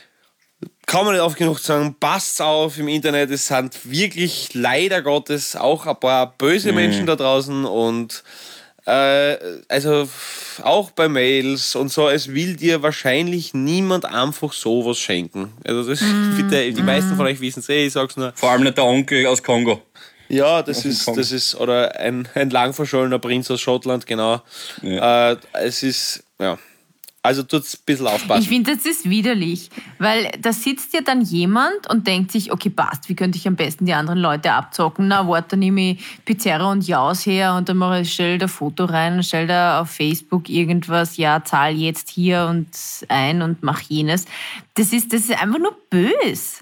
kann man nicht oft genug sagen, passt auf im Internet, es sind wirklich leider Gottes auch ein paar böse Menschen da draußen und äh, also auch bei Mails und so, es will dir wahrscheinlich niemand einfach sowas schenken. Also das bitte, die meisten von euch wissen es eh, ich sag's nur. Vor allem nicht der Onkel aus Kongo. Ja, das dem ist, Kongo. das ist, oder ein, ein lang verschollener Prinz aus Schottland, genau. Ja. Äh, es ist, ja, also tut's ein bisschen aufpassen. Ich finde, das ist widerlich, weil da sitzt ja dann jemand und denkt sich, okay, passt, wie könnte ich am besten die anderen Leute abzocken? Na, warte, dann nehme ich Pizzeria und Jaus her und dann mache ich, stell da Foto rein und stell da auf Facebook irgendwas, ja, zahl jetzt hier und ein und mach jenes. Das ist, das ist einfach nur bös.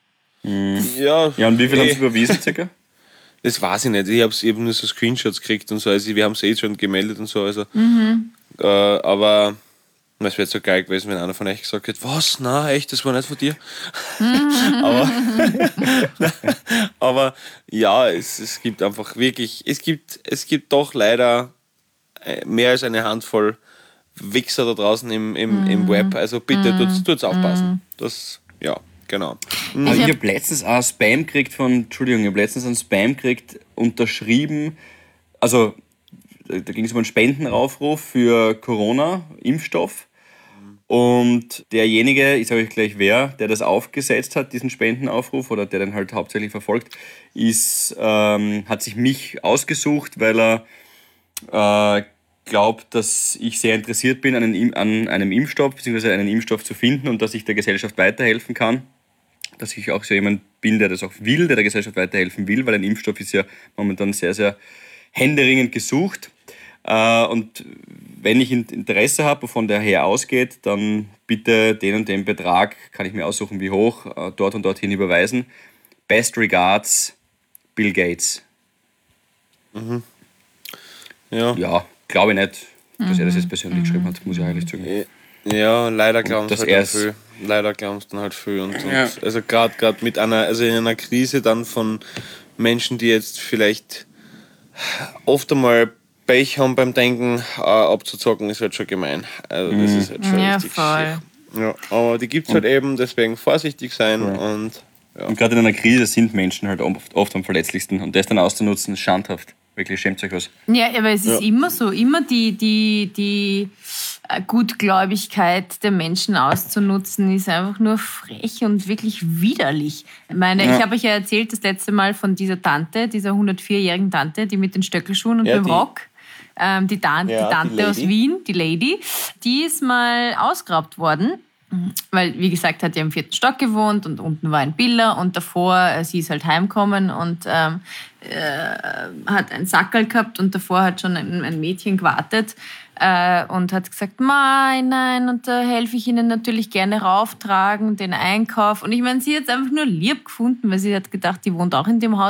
ja, Ja, und wie viel eh, haben Sie überwiesen, circa? das weiß ich nicht. Ich habe eben nur so Screenshots gekriegt und so. Also wir haben es eh schon gemeldet und so. Also, äh, aber es wäre so geil gewesen, wenn einer von euch gesagt hätte, was? Na, echt, das war nicht von dir. aber, aber ja, es, es gibt einfach wirklich, es gibt, es gibt doch leider äh, mehr als eine Handvoll Wichser da draußen im, im, im Web. Also bitte tut's, tut's aufpassen. Das, ja, genau. Aber ich hab- habe letztens auch Spam gekriegt von, Entschuldigung, ich habe letztens einen Spam gekriegt, unterschrieben, also da da ging es um einen Spendenaufruf für Corona-Impfstoff. Und derjenige, ich sage euch gleich wer, der das aufgesetzt hat, diesen Spendenaufruf, oder der den halt hauptsächlich verfolgt, ist, ähm, hat sich mich ausgesucht, weil er äh, glaubt, dass ich sehr interessiert bin an einem, Im- an einem Impfstoff, beziehungsweise einen Impfstoff zu finden und dass ich der Gesellschaft weiterhelfen kann. Dass ich auch so jemand bin, der das auch will, der der Gesellschaft weiterhelfen will, weil ein Impfstoff ist ja momentan sehr, sehr händeringend gesucht. Äh, und wenn ich Interesse habe, wovon der Herr ausgeht, dann bitte den und den Betrag, kann ich mir aussuchen, wie hoch, äh, dort und dorthin überweisen. Best regards, Bill Gates. Ja. Ja, glaube ich nicht, dass er das jetzt persönlich geschrieben hat, muss ich ehrlich zugeben. Ja, leider glauben dass sie halt er dann es- viel. Leider glauben sie dann halt viel. Und, und Ja. also gerade gerade mit einer, also in einer Krise dann von Menschen, die jetzt vielleicht oft einmal Pech haben beim Denken, äh, abzuzocken, ist halt schon gemein. Also das ist halt schon Ja, richtig voll. schick. Ja, aber die gibt es halt eben, deswegen vorsichtig sein und ja. Und gerade in einer Krise sind Menschen halt oft, oft am verletzlichsten. Und das dann auszunutzen, ist schandhaft. Wirklich, schämt euch was. Ja, aber es ist Ja. immer so, immer die, die, die äh, Gutgläubigkeit der Menschen auszunutzen, ist einfach nur frech und wirklich widerlich. Ich meine, Ja. ich habe euch ja erzählt das letzte Mal von dieser Tante, dieser hundertvierjährigen Tante, die mit den Stöckelschuhen und Ja, dem die- Rock. Ähm, die, Tan Ja, die Tante die aus Lady. Wien, die Lady, die ist mal ausgeraubt worden. Weil, wie gesagt, hat ja im vierten Stock gewohnt und unten war ein Biller und davor, äh, sie ist halt heimgekommen und ähm, äh, hat einen Sackerl gehabt und davor hat schon ein, ein Mädchen gewartet äh, und hat gesagt, nein, nein, und da helfe ich ihnen natürlich gerne rauftragen, den Einkauf. Und ich meine, sie hat es einfach nur lieb gefunden, weil sie hat gedacht, die wohnt auch in dem Haus.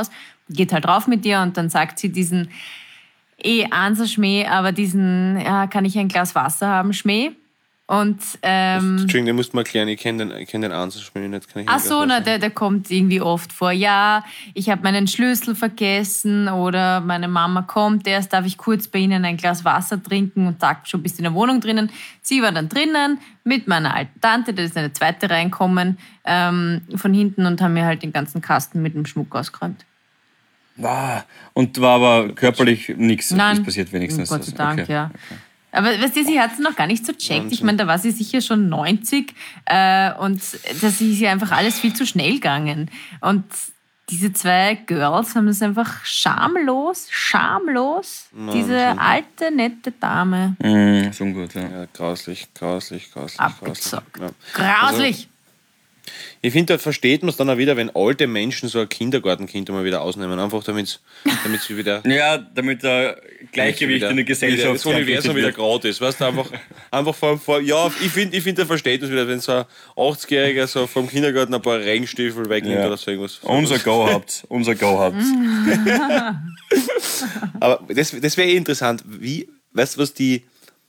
geht halt rauf mit ihr und dann sagt sie diesen eh Ansa-Schmäh, aber diesen, ja, kann ich ein Glas Wasser haben, Schmäh. Und, ähm, Entschuldigung, den musst du mal erklären, ich kenne den, ich kenn den Ansa-Schmäh nicht. Kann ich ach so, na, der, der kommt irgendwie oft vor. Ja, ich habe meinen Schlüssel vergessen oder meine Mama kommt erst, darf ich kurz bei Ihnen ein Glas Wasser trinken und sagt schon, bist du in der Wohnung drinnen. Sie war dann drinnen mit meiner alten Tante, da ist eine zweite reinkommen, ähm, von hinten und haben mir halt den ganzen Kasten mit dem Schmuck ausgeräumt. Ah, und war aber körperlich nichts. Nein, ist passiert wenigstens. Gott sei Dank, okay. ja. Okay. Aber weißt du, sie hat es noch gar nicht so checkt. Ich meine, da war sie sicher schon neunzig äh, und das ist ja einfach alles viel zu schnell gegangen. Und diese zwei Girls haben das einfach schamlos, schamlos, Wahnsinn. diese alte, nette Dame Mm, ist ungut, ja. Ja, grauslich, grauslich, grauslich. abgezockt. grauslich. Grauslich! Also, ich finde, da versteht man es dann auch wieder, wenn alte Menschen so ein Kindergartenkind mal wieder ausnehmen. Einfach damit sie wieder... Ja, damit der Gleichgewicht in der Gesellschaft... Das Universum wieder gerade ist. Weißt du, einfach, einfach vor, vor... Ja, ich finde, ich find, da versteht man es wieder, wenn so ein achtzigjähriger so vom Kindergarten ein paar Regenstiefel wegnimmt Ja. oder so irgendwas. Unser Go habt, unser Go habt. Aber das, das wäre eh interessant. Wie, weißt du, was die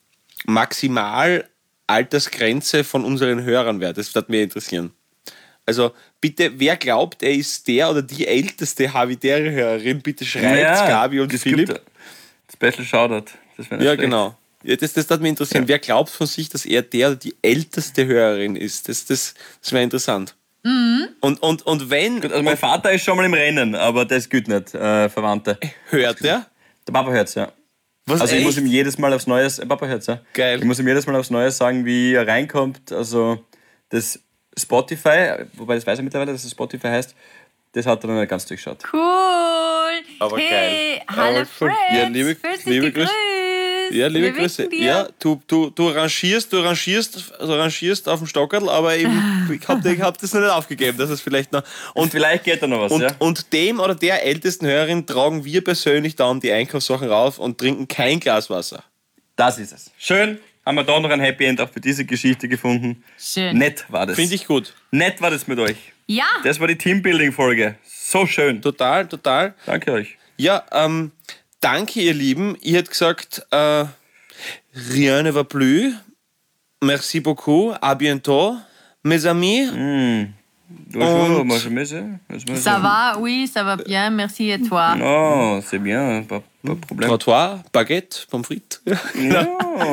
Maximalaltersgrenze von unseren Hörern wäre? Das würde mich interessieren. Also bitte, wer glaubt, er ist der oder die älteste Havidere-Hörerin, bitte schreibt Gabi und es Philipp. gibt Special Shoutout. Das wäre nicht Ja, schlecht. genau. Ja, das das würde mich interessieren. Ja. Wer glaubt von sich, dass er der oder die älteste Hörerin ist? Das, das, das wäre interessant. Mhm. Und, und, und wenn... Gut, also mein Vater ist schon mal im Rennen, aber das gilt nicht, äh, Verwandte. hört er? Der Papa hört's, ja. Was, Also ich echt? muss ihm jedes Mal aufs Neue... äh, Papa hört's, ja. Geil. Ich muss ihm jedes Mal aufs Neue sagen, wie er reinkommt. Also das Spotify, wobei das weiß er mittlerweile, dass es Spotify heißt, das hat er noch nicht ganz durchschaut. Cool! Aber hey, geil. hallo Aber cool. Friends! Ja, liebe- Fühlst dich liebe gegrüßt. Ja, liebe Wir Grüße. winken dir. Ja, du, du, du rangierst, du rangierst, du rangierst auf dem Stockerl, aber eben, ich hab, ich hab das noch nicht aufgegeben, dass es vielleicht noch... Und Und, vielleicht geht da noch was, und, ja. und dem oder der ältesten Hörerin tragen wir persönlich dann die Einkaufssachen rauf und trinken kein Glas Wasser. Das ist es. Schön, haben wir da noch ein Happy End auch für diese Geschichte gefunden. Schön. Nett war das. Finde ich gut. Nett war das mit euch. Ja, Das war die Teambuilding-Folge. So schön. Total, total. Danke euch. Ja, ähm, danke ihr Lieben. Ich hätte gesagt, äh, rien ne va plus. Merci beaucoup. À bientôt. Mes amis. Bonjour, Und- moi je me sais. ça va, oui, ça va bien, merci et toi. Non, c'est bien, pas, pas de problème. Trottoir, Baguette, Pommes frites. ja, ja,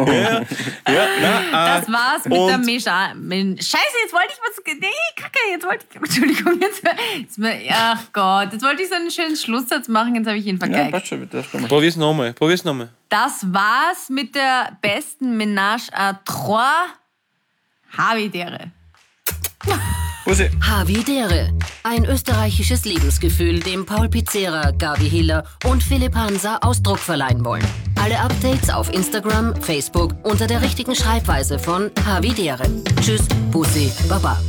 na, äh, Das war's mit und- der Mecha. Men- Scheiße, jetzt wollte ich was. Nee, Kacke, jetzt wollte ich. Entschuldigung, jetzt. jetzt mal- Ach Gott, jetzt wollte ich so einen schönen Schlusssatz machen, jetzt habe ich ihn Ja, vergeigt. passt schon, das schon mal. Probier's nochmal, probier's nochmal. Das war's mit der besten Ménage à trois Havidere. Bussi. Havidere. Ein österreichisches Lebensgefühl, dem Paul Pizzera, Gabi Hiller und Philipp Hansa Ausdruck verleihen wollen. Alle Updates auf Instagram, Facebook unter der richtigen Schreibweise von Havidere. Tschüss, Bussi, Baba.